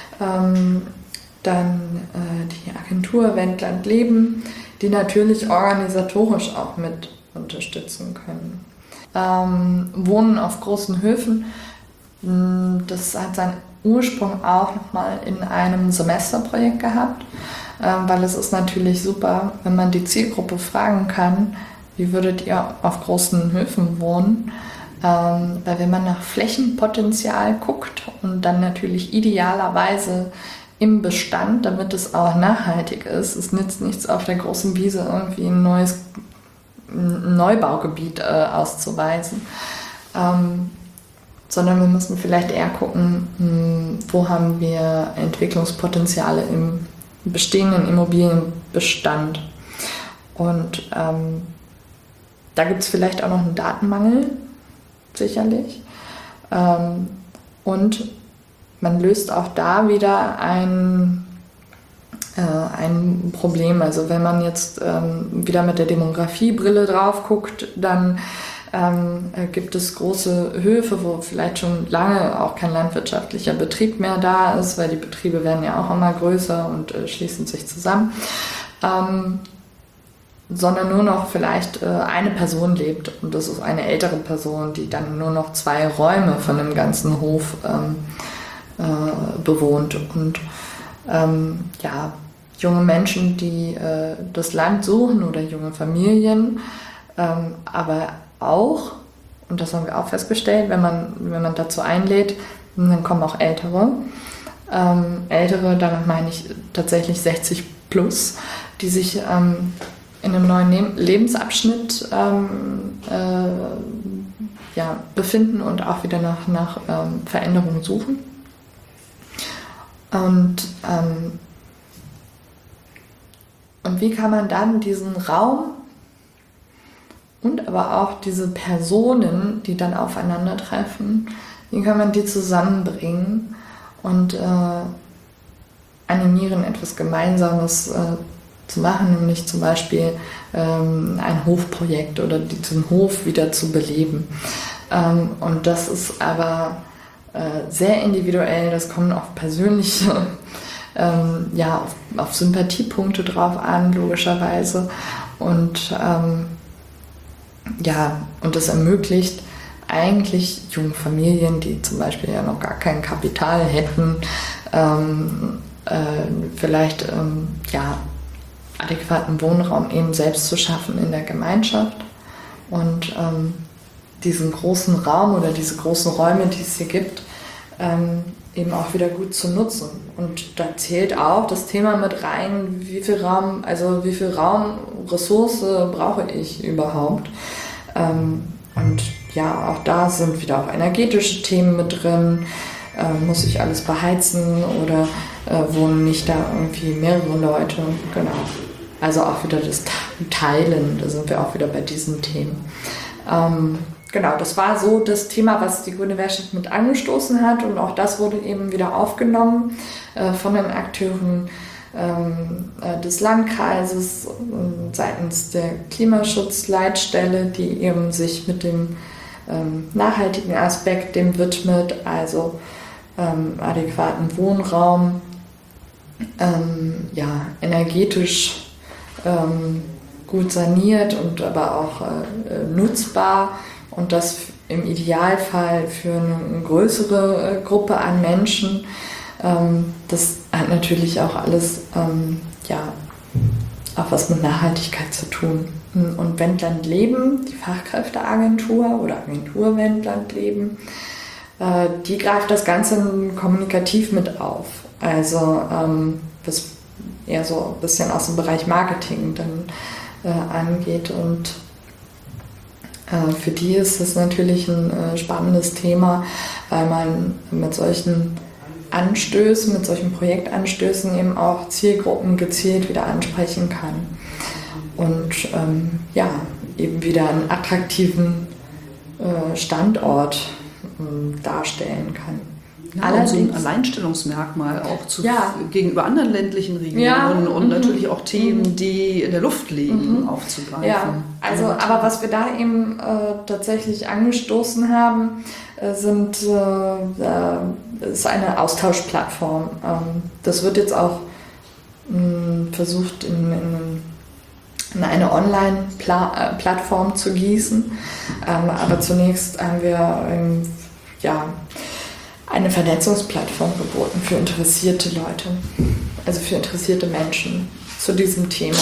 dann die Agentur Wendland Leben, die natürlich organisatorisch auch mit unterstützen können. Wohnen auf großen Höfen, das hat seinen Ursprung auch nochmal in einem Semesterprojekt gehabt, weil es ist natürlich super, wenn man die Zielgruppe fragen kann, wie würdet ihr auf großen Höfen wohnen? Weil wenn man nach Flächenpotenzial guckt und dann natürlich idealerweise im Bestand, damit es auch nachhaltig ist, es nützt nichts auf der großen Wiese irgendwie ein neues Neubaugebiet auszuweisen, sondern wir müssen vielleicht eher gucken, wo haben wir Entwicklungspotenziale im bestehenden Immobilienbestand. Und da gibt es vielleicht auch noch einen Datenmangel, sicherlich. Und man löst auch da wieder ein Problem. Also wenn man jetzt wieder mit der Demografiebrille drauf guckt, dann gibt es große Höfe, wo vielleicht schon lange auch kein landwirtschaftlicher Betrieb mehr da ist, weil die Betriebe werden ja auch immer größer und schließen sich zusammen, sondern nur noch vielleicht eine Person lebt, und das ist eine ältere Person, die dann nur noch 2 Räume von dem ganzen Hof bewohnt. Und junge Menschen, die das Land suchen, oder junge Familien, aber auch, und das haben wir auch festgestellt, wenn man dazu einlädt, dann kommen auch Ältere. Ältere, damit meine ich tatsächlich 60 plus, die sich in einem neuen Lebensabschnitt befinden und auch wieder nach Veränderungen suchen. Und wie kann man dann diesen Raum und aber auch diese Personen, die dann aufeinandertreffen, wie kann man die zusammenbringen und animieren, etwas Gemeinsames zu machen, nämlich zum Beispiel ein Hofprojekt oder diesen Hof wieder zu beleben. Und das ist aber sehr individuell, das kommt auf persönliche, auf Sympathiepunkte drauf an, logischerweise. Und und das ermöglicht eigentlich jungen Familien, die zum Beispiel ja noch gar kein Kapital hätten, vielleicht adäquaten Wohnraum eben selbst zu schaffen in der Gemeinschaft und diesen großen Raum oder diese großen Räume, die es hier gibt, eben auch wieder gut zu nutzen. Und da zählt auch das Thema mit rein, wie viel Raumressource brauche ich überhaupt. Und ja, auch da sind wieder auch energetische Themen mit drin. Muss ich alles beheizen oder wohnen nicht da irgendwie mehrere Leute? Genau. Also auch wieder das Teilen, da sind wir auch wieder bei diesen Themen. Genau, das war so das Thema, was die Grüne Werkstatt mit angestoßen hat, und auch das wurde eben wieder aufgenommen von den Akteuren des Landkreises seitens der Klimaschutzleitstelle, die eben sich mit dem nachhaltigen Aspekt dem widmet, also adäquaten Wohnraum, energetisch gut saniert und aber auch nutzbar, und das im Idealfall für eine größere Gruppe an Menschen. Das hat natürlich auch alles auch was mit Nachhaltigkeit zu tun. Und Wendland Leben, die Fachkräfteagentur oder Agentur Wendland Leben, die greift das Ganze kommunikativ mit auf. Also was eher so ein bisschen aus dem Bereich Marketing dann angeht. Und für die ist das natürlich ein spannendes Thema, weil man mit solchen Anstößen, mit solchen Projektanstößen eben auch Zielgruppen gezielt wieder ansprechen kann und eben wieder einen attraktiven Standort darstellen kann. Ja, allerdings so ein Alleinstellungsmerkmal auch gegenüber anderen ländlichen Regionen und natürlich auch Themen, die in der Luft liegen, aufzugreifen. Ja, also aber was wir da eben tatsächlich angestoßen haben, ist eine Austauschplattform. Das wird jetzt auch versucht in eine Online-Plattform zu gießen. Aber zunächst haben wir eine Vernetzungsplattform geboten für interessierte Leute, also für interessierte Menschen zu diesem Thema.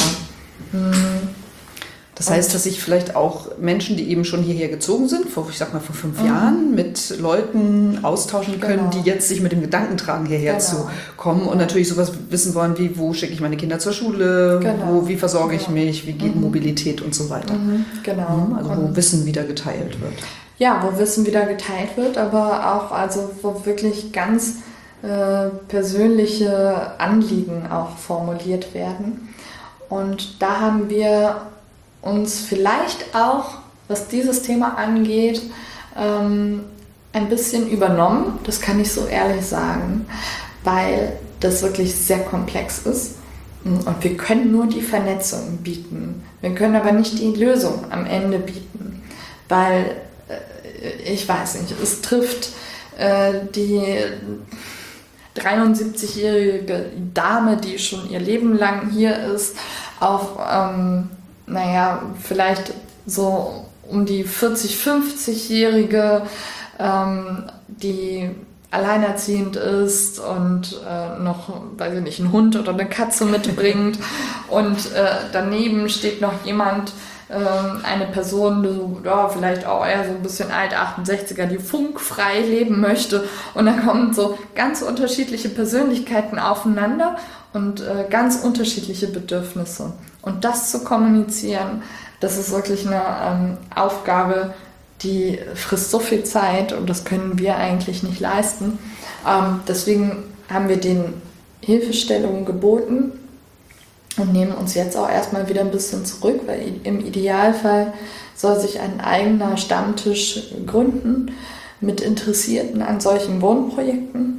Das heißt, dass sich vielleicht auch Menschen, die eben schon hierher gezogen sind, vor 5 Jahren, mit Leuten austauschen können, die jetzt sich mit dem Gedanken tragen, hierher zu kommen und natürlich sowas wissen wollen wie, wo schicke ich meine Kinder zur Schule, wie versorge ich mich, wie geht Mobilität und so weiter. Also wo Wissen wieder geteilt wird. Ja, wo Wissen wieder geteilt wird, aber auch wo wirklich ganz persönliche Anliegen auch formuliert werden. Und da haben wir uns vielleicht auch, was dieses Thema angeht, ein bisschen übernommen, das kann ich so ehrlich sagen, weil das wirklich sehr komplex ist. Und wir können nur die Vernetzung bieten. Wir können aber nicht die Lösung am Ende bieten, weil, ich weiß nicht, es trifft die 73-jährige Dame, die schon ihr Leben lang hier ist, auf, vielleicht so um die 40-, 50-jährige, die alleinerziehend ist und noch, weiß ich nicht, einen Hund oder eine Katze mitbringt und daneben steht noch jemand, eine Person, die vielleicht auch eher so ein bisschen alt, 68er, die funkfrei leben möchte, und dann kommen so ganz unterschiedliche Persönlichkeiten aufeinander und ganz unterschiedliche Bedürfnisse. Und das zu kommunizieren, das ist wirklich eine Aufgabe, die frisst so viel Zeit, und das können wir eigentlich nicht leisten. Deswegen haben wir den Hilfestellungen geboten und nehmen uns jetzt auch erstmal wieder ein bisschen zurück, weil im Idealfall soll sich ein eigener Stammtisch gründen mit Interessierten an solchen Wohnprojekten.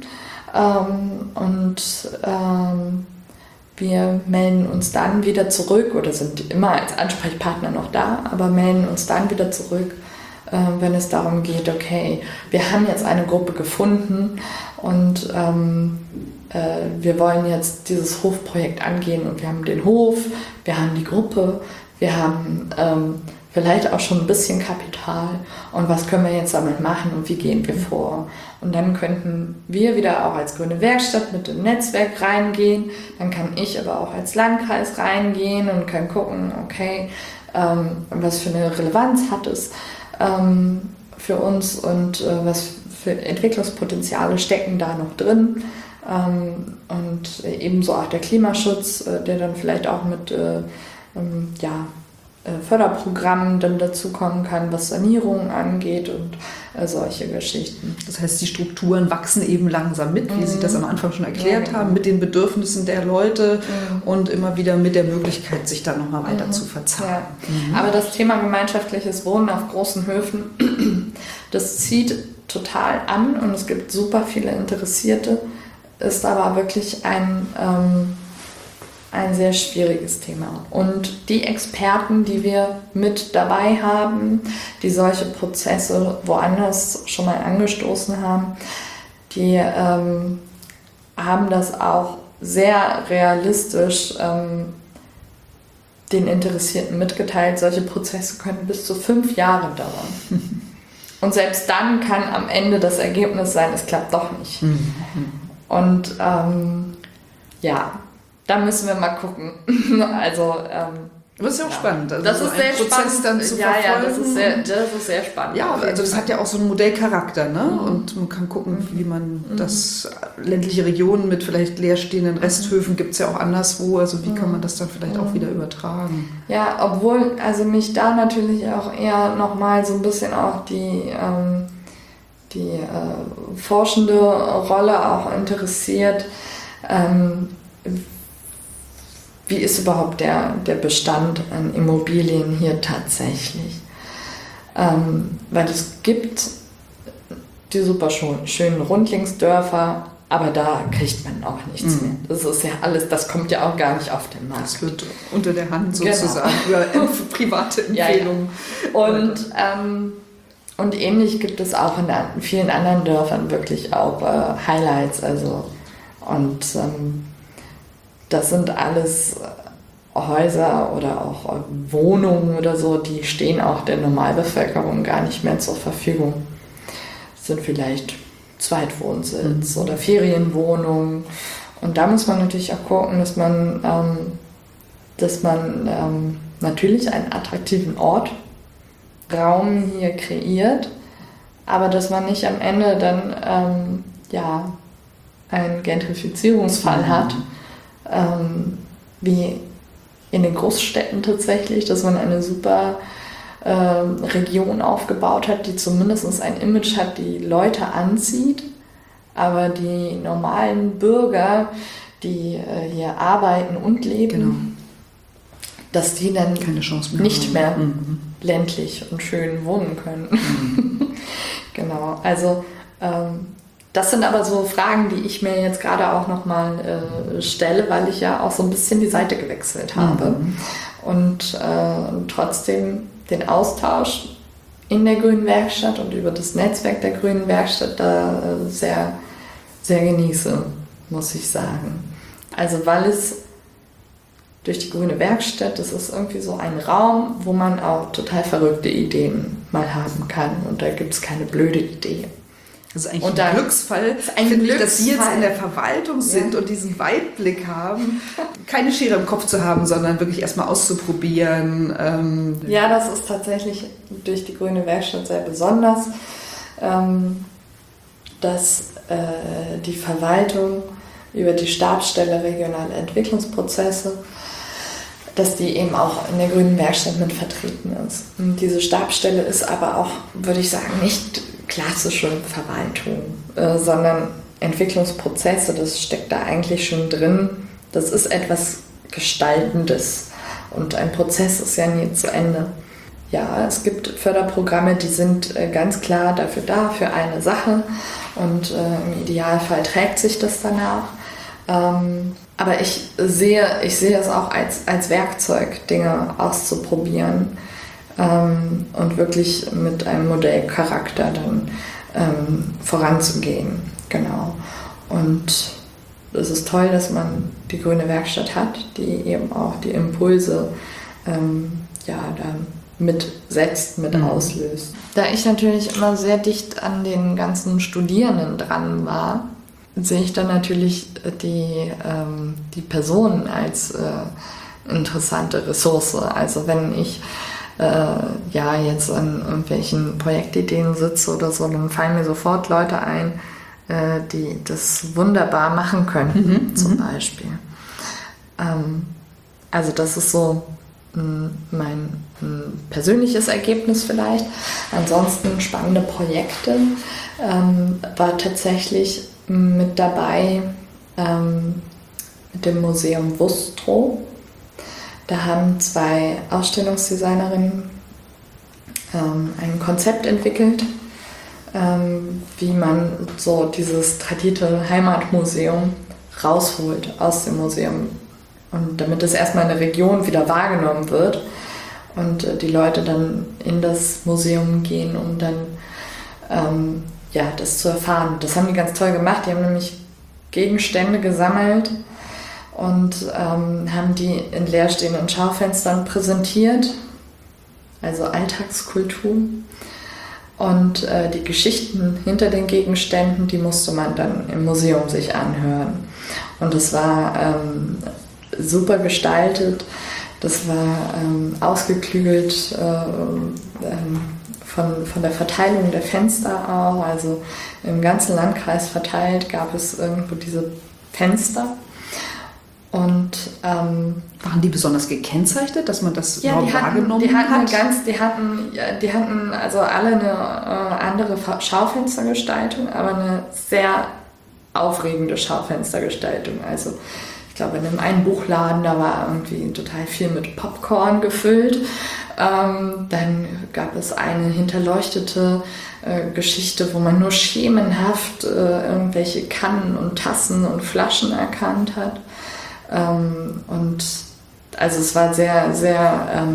Wir melden uns dann wieder zurück oder sind immer als Ansprechpartner noch da, aber melden uns dann wieder zurück, wenn es darum geht, okay, wir haben jetzt eine Gruppe gefunden und wir wollen jetzt dieses Hofprojekt angehen, und wir haben den Hof, wir haben die Gruppe, wir haben vielleicht auch schon ein bisschen Kapital, und was können wir jetzt damit machen und wie gehen wir vor? Und dann könnten wir wieder auch als Grüne Werkstatt mit dem Netzwerk reingehen, dann kann ich aber auch als Landkreis reingehen und kann gucken, okay, was für eine Relevanz hat es für uns und was für Entwicklungspotenziale stecken da noch drin. Und ebenso auch der Klimaschutz, der dann vielleicht auch mit Förderprogrammen dann dazu kommen kann, was Sanierungen angeht und solche Geschichten. Das heißt, die Strukturen wachsen eben langsam mit, wie Sie das am Anfang schon erklärt haben, mit den Bedürfnissen der Leute und immer wieder mit der Möglichkeit, sich da nochmal weiter zu verzahnen. Ja. Aber das Thema gemeinschaftliches Wohnen auf großen Höfen, das zieht total an, und es gibt super viele Interessierte, ist aber wirklich ein sehr schwieriges Thema. Und die Experten, die wir mit dabei haben, die solche Prozesse woanders schon mal angestoßen haben, die haben das auch sehr realistisch den Interessierten mitgeteilt. Solche Prozesse können bis zu 5 Jahre dauern. Und selbst dann kann am Ende das Ergebnis sein, es klappt doch nicht. Und da müssen wir mal gucken. Also, das ist ja auch spannend. Also das so ist sehr Prozess spannend. Dann zu verfolgen. Das ist sehr spannend. Ja, also das hat ja auch so einen Modellcharakter, ne? Und man kann gucken, wie man das ländliche Regionen mit vielleicht leerstehenden Resthöfen gibt es ja auch anderswo. Also wie kann man das dann vielleicht auch wieder übertragen? Ja, obwohl also mich da natürlich auch eher nochmal so ein bisschen auch die forschende Rolle auch interessiert. Wie ist überhaupt der Bestand an Immobilien hier tatsächlich? Weil es gibt die super schönen Rundlingsdörfer, aber da kriegt man auch nichts mehr. Das ist ja alles, das kommt ja auch gar nicht auf den Markt. Das wird unter der Hand sozusagen über private Empfehlungen. Ja. Und ähnlich gibt es auch in vielen anderen Dörfern wirklich auch Highlights. Also, und das sind alles Häuser oder auch Wohnungen oder so, die stehen auch der Normalbevölkerung gar nicht mehr zur Verfügung. Das sind vielleicht Zweitwohnsitz oder Ferienwohnungen. Und da muss man natürlich auch gucken, dass man natürlich einen attraktiven Raum hier kreiert, aber dass man nicht am Ende dann einen Gentrifizierungsfall hat, wie in den Großstädten tatsächlich, dass man eine super Region aufgebaut hat, die zumindest ein Image hat, die Leute anzieht, aber die normalen Bürger, die hier arbeiten und leben, dass die dann keine Chance mehr nicht haben. mehr ländlich und schön wohnen können. Genau, also das sind aber so Fragen, die ich mir jetzt gerade auch nochmal stelle, weil ich ja auch so ein bisschen die Seite gewechselt habe und trotzdem den Austausch in der Grünen Werkstatt und über das Netzwerk der Grünen Werkstatt da sehr, sehr genieße, muss ich sagen. Also weil es durch die Grüne Werkstatt, das ist irgendwie so ein Raum, wo man auch total verrückte Ideen mal haben kann und da gibt es keine blöde Idee. Das ist eigentlich ein Glücksfall, finde ich, dass Sie jetzt in der Verwaltung sind und diesen Weitblick haben, keine Schere im Kopf zu haben, sondern wirklich erstmal auszuprobieren. Ja, das ist tatsächlich durch die Grüne Werkstatt sehr besonders, dass die Verwaltung über die Stabsstelle regionale Entwicklungsprozesse, dass die eben auch in der Grünen Werkstatt mit vertreten ist. Und diese Stabsstelle ist aber auch, würde ich sagen, nicht klassische Verwaltung, sondern Entwicklungsprozesse, das steckt da eigentlich schon drin. Das ist etwas Gestaltendes und ein Prozess ist ja nie zu Ende. Ja, es gibt Förderprogramme, die sind ganz klar dafür da, für eine Sache und im Idealfall trägt sich das danach. Aber ich sehe es auch als Werkzeug, Dinge auszuprobieren und wirklich mit einem Modellcharakter dann voranzugehen. Genau. Und es ist toll, dass man die Grüne Werkstatt hat, die eben auch die Impulse da mitsetzt, mit auslöst. Da ich natürlich immer sehr dicht an den ganzen Studierenden dran war, sehe ich dann natürlich die Personen als interessante Ressource. Also wenn ich jetzt an irgendwelchen Projektideen sitze oder so, dann fallen mir sofort Leute ein, die das wunderbar machen könnten, zum Beispiel. Also das ist so mein persönliches Ergebnis vielleicht. Ansonsten spannende Projekte war tatsächlich mit dabei mit dem Museum Wustrow. Da haben 2 Ausstellungsdesignerinnen ein Konzept entwickelt, wie man so dieses tradierte Heimatmuseum rausholt aus dem Museum. Und damit es erstmal in der Region wieder wahrgenommen wird und die Leute dann in das Museum gehen, um dann das zu erfahren. Das haben die ganz toll gemacht. Die haben nämlich Gegenstände gesammelt und haben die in leerstehenden Schaufenstern präsentiert, also Alltagskultur. Und die Geschichten hinter den Gegenständen, die musste man dann im Museum sich anhören. Und das war super gestaltet, das war ausgeklügelt von der Verteilung der Fenster auch. Also im ganzen Landkreis verteilt gab es irgendwo diese Fenster. Und waren die besonders gekennzeitigt, dass man das wahrgenommen hat? Die hatten also alle eine andere Schaufenstergestaltung, aber eine sehr aufregende Schaufenstergestaltung. Also ich glaube, in einem Buchladen, da war irgendwie total viel mit Popcorn gefüllt. Dann gab es eine hinterleuchtete Geschichte, wo man nur schemenhaft irgendwelche Kannen und Tassen und Flaschen erkannt hat. Und also es war sehr, sehr,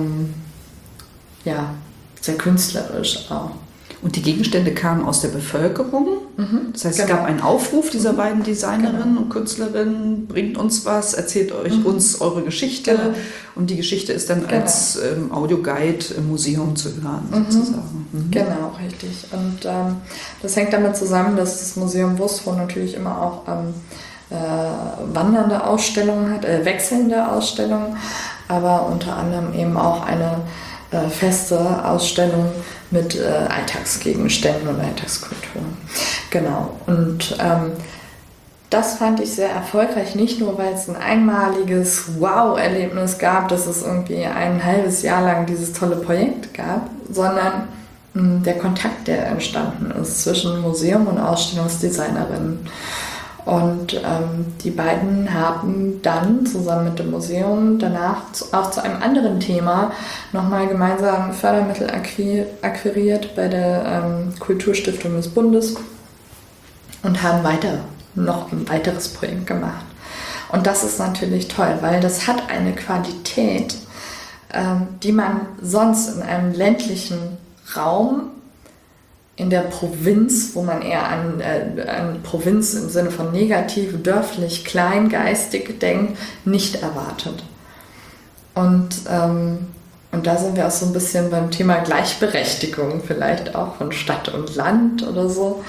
sehr künstlerisch auch. Und die Gegenstände kamen aus der Bevölkerung. Das heißt, es gab einen Aufruf dieser beiden Designerinnen und Künstlerinnen, bringt uns was, erzählt uns eure Geschichte. Und die Geschichte ist dann als Audioguide im Museum zu hören, sozusagen. Genau, richtig. Und das hängt damit zusammen, dass das Museum Wustrow natürlich immer auch wandernde Ausstellungen hat, wechselnde Ausstellungen, aber unter anderem eben auch eine feste Ausstellung mit Alltagsgegenständen und Alltagskultur. Genau. Und das fand ich sehr erfolgreich, nicht nur, weil es ein einmaliges Wow-Erlebnis gab, dass es irgendwie ein halbes Jahr lang dieses tolle Projekt gab, sondern der Kontakt, der entstanden ist zwischen Museum und Ausstellungsdesignerinnen. Und die beiden haben dann zusammen mit dem Museum danach auch zu einem anderen Thema nochmal gemeinsam Fördermittel akquiriert bei der Kulturstiftung des Bundes und haben noch ein weiteres Projekt gemacht. Und das ist natürlich toll, weil das hat eine Qualität, die man sonst in einem ländlichen Raum in der Provinz, wo man eher an Provinz im Sinne von negativ, dörflich, kleingeistig denkt, nicht erwartet. Und da sind wir auch so ein bisschen beim Thema Gleichberechtigung, vielleicht auch von Stadt und Land oder so.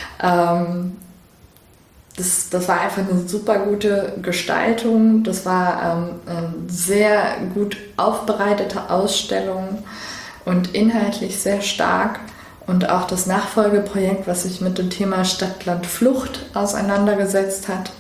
Das war einfach eine super gute Gestaltung. Das war eine sehr gut aufbereitete Ausstellung und inhaltlich sehr stark. Und auch das Nachfolgeprojekt, was sich mit dem Thema Stadt-Land-Flucht auseinandergesetzt hat,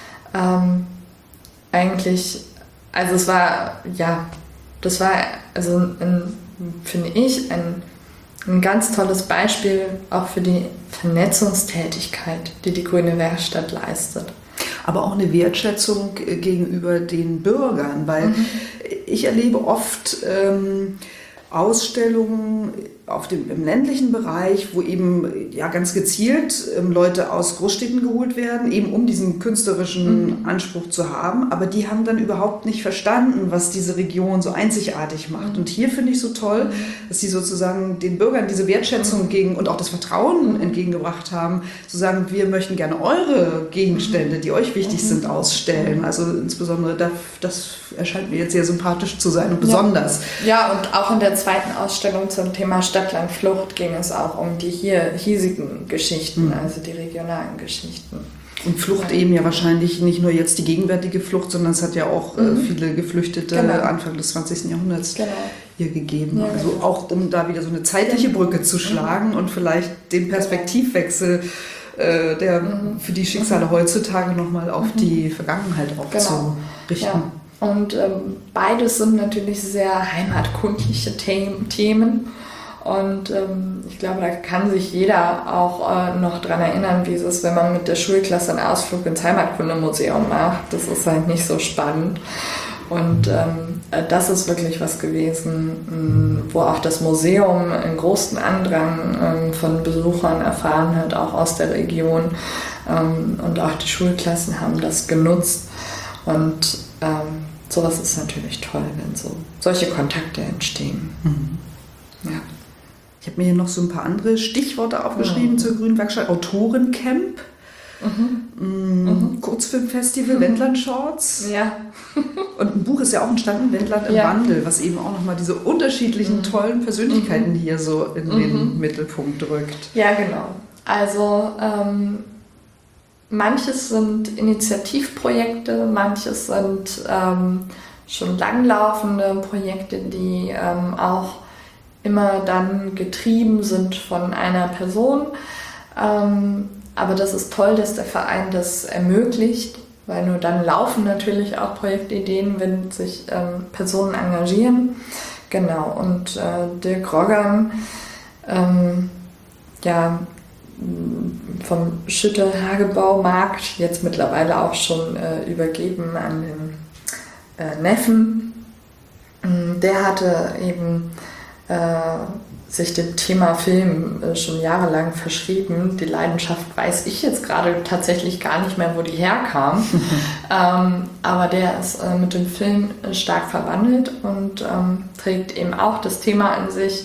finde ich, ein ganz tolles Beispiel auch für die Vernetzungstätigkeit, die die Grüne Werkstatt leistet. Aber auch eine Wertschätzung gegenüber den Bürgern, weil ich erlebe oft Ausstellungen im ländlichen Bereich, wo eben ganz gezielt Leute aus Großstädten geholt werden, eben um diesen künstlerischen Anspruch zu haben. Aber die haben dann überhaupt nicht verstanden, was diese Region so einzigartig macht. Und hier finde ich so toll, dass sie sozusagen den Bürgern diese Wertschätzung und auch das Vertrauen entgegengebracht haben, zu sagen, wir möchten gerne eure Gegenstände, die euch wichtig sind, ausstellen. Also insbesondere das erscheint mir jetzt sehr sympathisch zu sein und besonders. Ja, und auch in der zweiten Ausstellung zum Thema Stadt-Land-Flucht ging es auch um die hiesigen Geschichten, also die regionalen Geschichten. Und Flucht eben ja wahrscheinlich nicht nur jetzt die gegenwärtige Flucht, sondern es hat ja auch viele Geflüchtete Anfang des 20. Jahrhunderts hier gegeben. Ja, also auch um da wieder so eine zeitliche Brücke zu schlagen und vielleicht den Perspektivwechsel der für die Schicksale heutzutage nochmal auf die Vergangenheit aufzurichten. Ja. Und beides sind natürlich sehr heimatkundliche Themen. Und ich glaube, da kann sich jeder auch noch dran erinnern, wie es ist, wenn man mit der Schulklasse einen Ausflug ins Heimatkundemuseum macht. Das ist halt nicht so spannend. Und das ist wirklich was gewesen, wo auch das Museum einen großen Andrang von Besuchern erfahren hat, auch aus der Region. Und auch die Schulklassen haben das genutzt. Und sowas ist natürlich toll, wenn solche Kontakte entstehen. Ja. Ich habe mir hier noch so ein paar andere Stichworte aufgeschrieben zur Grünen Werkstatt. Autorencamp, Kurzfilmfestival, Wendland-Shorts. Ja. Und ein Buch ist ja auch entstanden, Wendland im Wandel, was eben auch nochmal diese unterschiedlichen tollen Persönlichkeiten hier so in den Mittelpunkt rückt. Ja, genau. Also manches sind Initiativprojekte, manches sind schon langlaufende Projekte, die auch immer dann getrieben sind von einer Person. Aber das ist toll, dass der Verein das ermöglicht, weil nur dann laufen natürlich auch Projektideen, wenn sich Personen engagieren. Genau, und Dirk Roggan, vom Schütte-Hagebau-Markt, jetzt mittlerweile auch schon übergeben an den Neffen, der hatte eben sich dem Thema Film schon jahrelang verschrieben. Die Leidenschaft weiß ich jetzt gerade tatsächlich gar nicht mehr, wo die herkam. Aber der ist mit dem Film stark verwandelt und trägt eben auch das Thema an sich,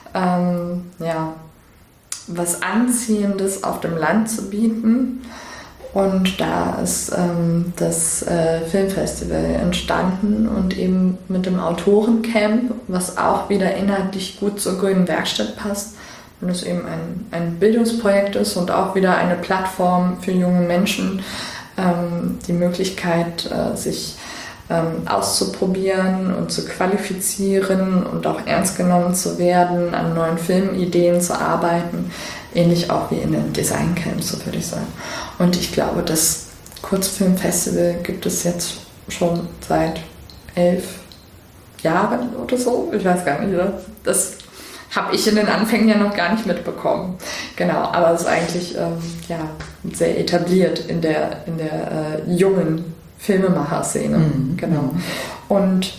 was Anziehendes auf dem Land zu bieten. Und da ist das Filmfestival entstanden und eben mit dem Autorencamp, was auch wieder inhaltlich gut zur Grünen Werkstatt passt, und es eben ein Bildungsprojekt ist und auch wieder eine Plattform für junge Menschen, die Möglichkeit, sich auszuprobieren und zu qualifizieren und auch ernst genommen zu werden, an neuen Filmideen zu arbeiten, ähnlich auch wie in den Designcamps, so würde ich sagen. Und ich glaube, das Kurzfilmfestival gibt es jetzt schon seit 11 Jahren oder so. Ich weiß gar nicht, oder? Das habe ich in den Anfängen ja noch gar nicht mitbekommen. Genau, aber es ist eigentlich sehr etabliert in der jungen Filmemacher-Szene. Genau. Und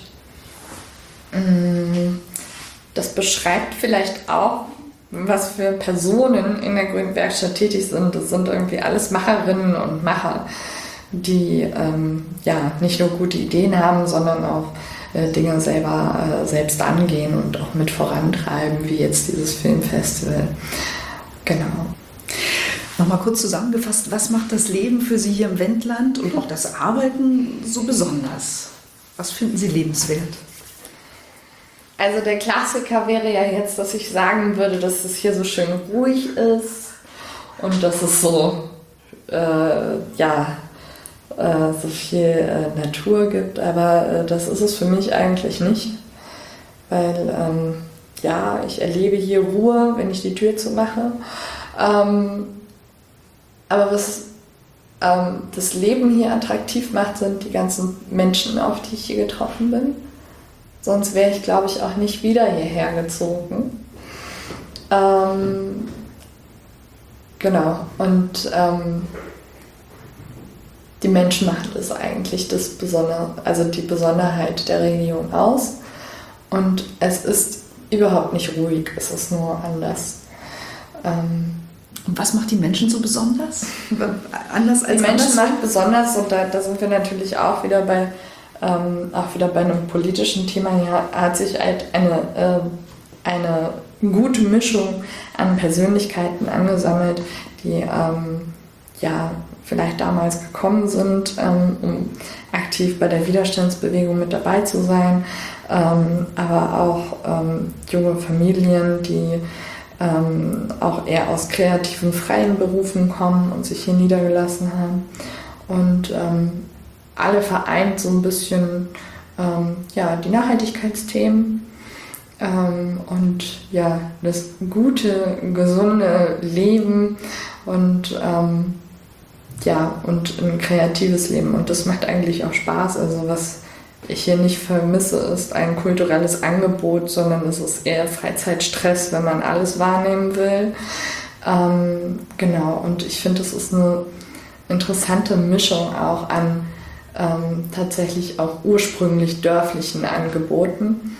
das beschreibt vielleicht auch, was für Personen in der Grünen Werkstatt tätig sind. Das sind irgendwie alles Macherinnen und Macher, die nicht nur gute Ideen haben, sondern auch Dinge selbst angehen und auch mit vorantreiben, wie jetzt dieses Filmfestival. Genau. Nochmal kurz zusammengefasst, was macht das Leben für Sie hier im Wendland und auch das Arbeiten so besonders? Was finden Sie lebenswert? Also der Klassiker wäre ja jetzt, dass ich sagen würde, dass es hier so schön ruhig ist und dass es so viel Natur gibt, aber das ist es für mich eigentlich nicht, weil ich erlebe hier Ruhe, wenn ich die Tür zumache, aber was das Leben hier attraktiv macht, sind die ganzen Menschen, auf die ich hier getroffen bin. Sonst wäre ich, glaube ich, auch nicht wieder hierher gezogen. Genau. Und die Menschen machen das eigentlich die Besonderheit der Region aus. Und es ist überhaupt nicht ruhig, es ist nur anders. Und was macht die Menschen so besonders? Anders als die Menschen anders? macht besonders, und da sind wir natürlich auch wieder bei einem politischen Thema. Hier hat sich halt eine gute Mischung an Persönlichkeiten angesammelt, die vielleicht damals gekommen sind, um aktiv bei der Widerstandsbewegung mit dabei zu sein, aber auch junge Familien, die auch eher aus kreativen, freien Berufen kommen und sich hier niedergelassen haben. Und alle vereint so ein bisschen die Nachhaltigkeitsthemen und das gute, gesunde Leben und ein kreatives Leben. Und das macht eigentlich auch Spaß. Also was ich hier nicht vermisse, ist ein kulturelles Angebot, sondern es ist eher Freizeitstress, wenn man alles wahrnehmen will. Genau, und ich finde, es ist eine interessante Mischung auch an tatsächlich auch ursprünglich dörflichen Angeboten.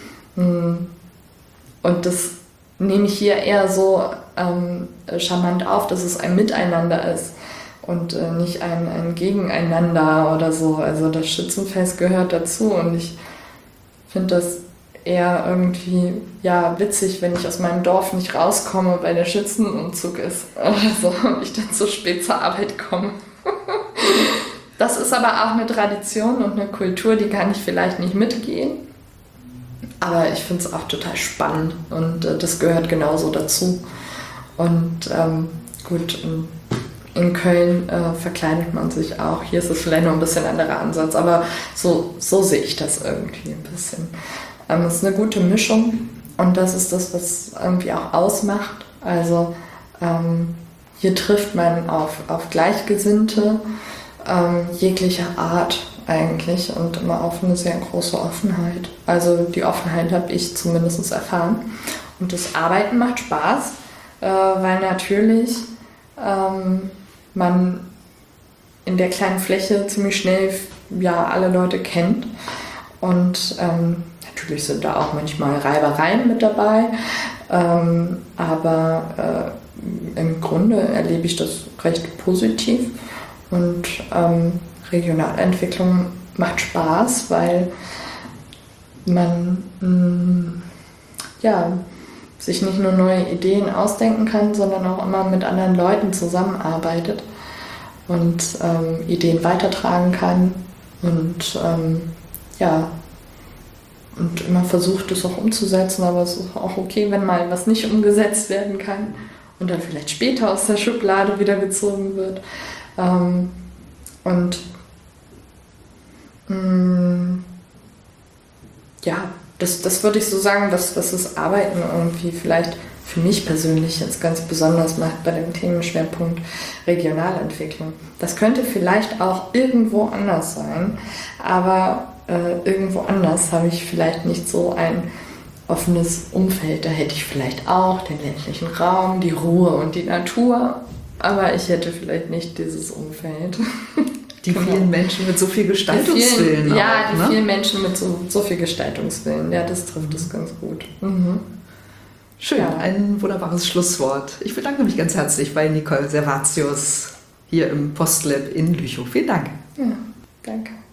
Und das nehme ich hier eher so charmant auf, dass es ein Miteinander ist und nicht ein Gegeneinander oder so. Also das Schützenfest gehört dazu und ich finde das eher irgendwie witzig, wenn ich aus meinem Dorf nicht rauskomme, weil der Schützenumzug ist oder so und ich dann zu spät zur Arbeit komme. Das ist aber auch eine Tradition und eine Kultur, die kann ich vielleicht nicht mitgehen. Aber ich finde es auch total spannend und das gehört genauso dazu. Und gut, in Köln verkleidet man sich auch. Hier ist es vielleicht noch ein bisschen anderer Ansatz, aber so sehe ich das irgendwie ein bisschen. Es ist eine gute Mischung und das ist das, was irgendwie auch ausmacht. Also hier trifft man auf Gleichgesinnte jeglicher Art eigentlich und immer auf eine sehr große Offenheit. Also die Offenheit habe ich zumindest erfahren. Und das Arbeiten macht Spaß, weil natürlich man in der kleinen Fläche ziemlich schnell alle Leute kennt. Und natürlich sind da auch manchmal Reibereien mit dabei, aber im Grunde erlebe ich das recht positiv. Und Regionalentwicklung macht Spaß, weil man sich nicht nur neue Ideen ausdenken kann, sondern auch immer mit anderen Leuten zusammenarbeitet und Ideen weitertragen kann und und immer versucht, es auch umzusetzen, aber es ist auch okay, wenn mal was nicht umgesetzt werden kann und dann vielleicht später aus der Schublade wieder gezogen wird. Das würde ich so sagen, dass das Arbeiten irgendwie vielleicht für mich persönlich jetzt ganz besonders macht bei dem Themenschwerpunkt Regionalentwicklung. Das könnte vielleicht auch irgendwo anders sein, aber irgendwo anders habe ich vielleicht nicht so ein offenes Umfeld, da hätte ich vielleicht auch den ländlichen Raum, die Ruhe und die Natur, aber ich hätte vielleicht nicht dieses Umfeld. Die vielen Menschen mit so viel Gestaltungswillen. Die vielen Menschen mit so viel Gestaltungswillen. Ja, das trifft es ganz gut. Mhm. Schön, ein wunderbares Schlusswort. Ich bedanke mich ganz herzlich bei Nicole Servatius hier im Postlab in Lüchow. Vielen Dank. Ja, danke.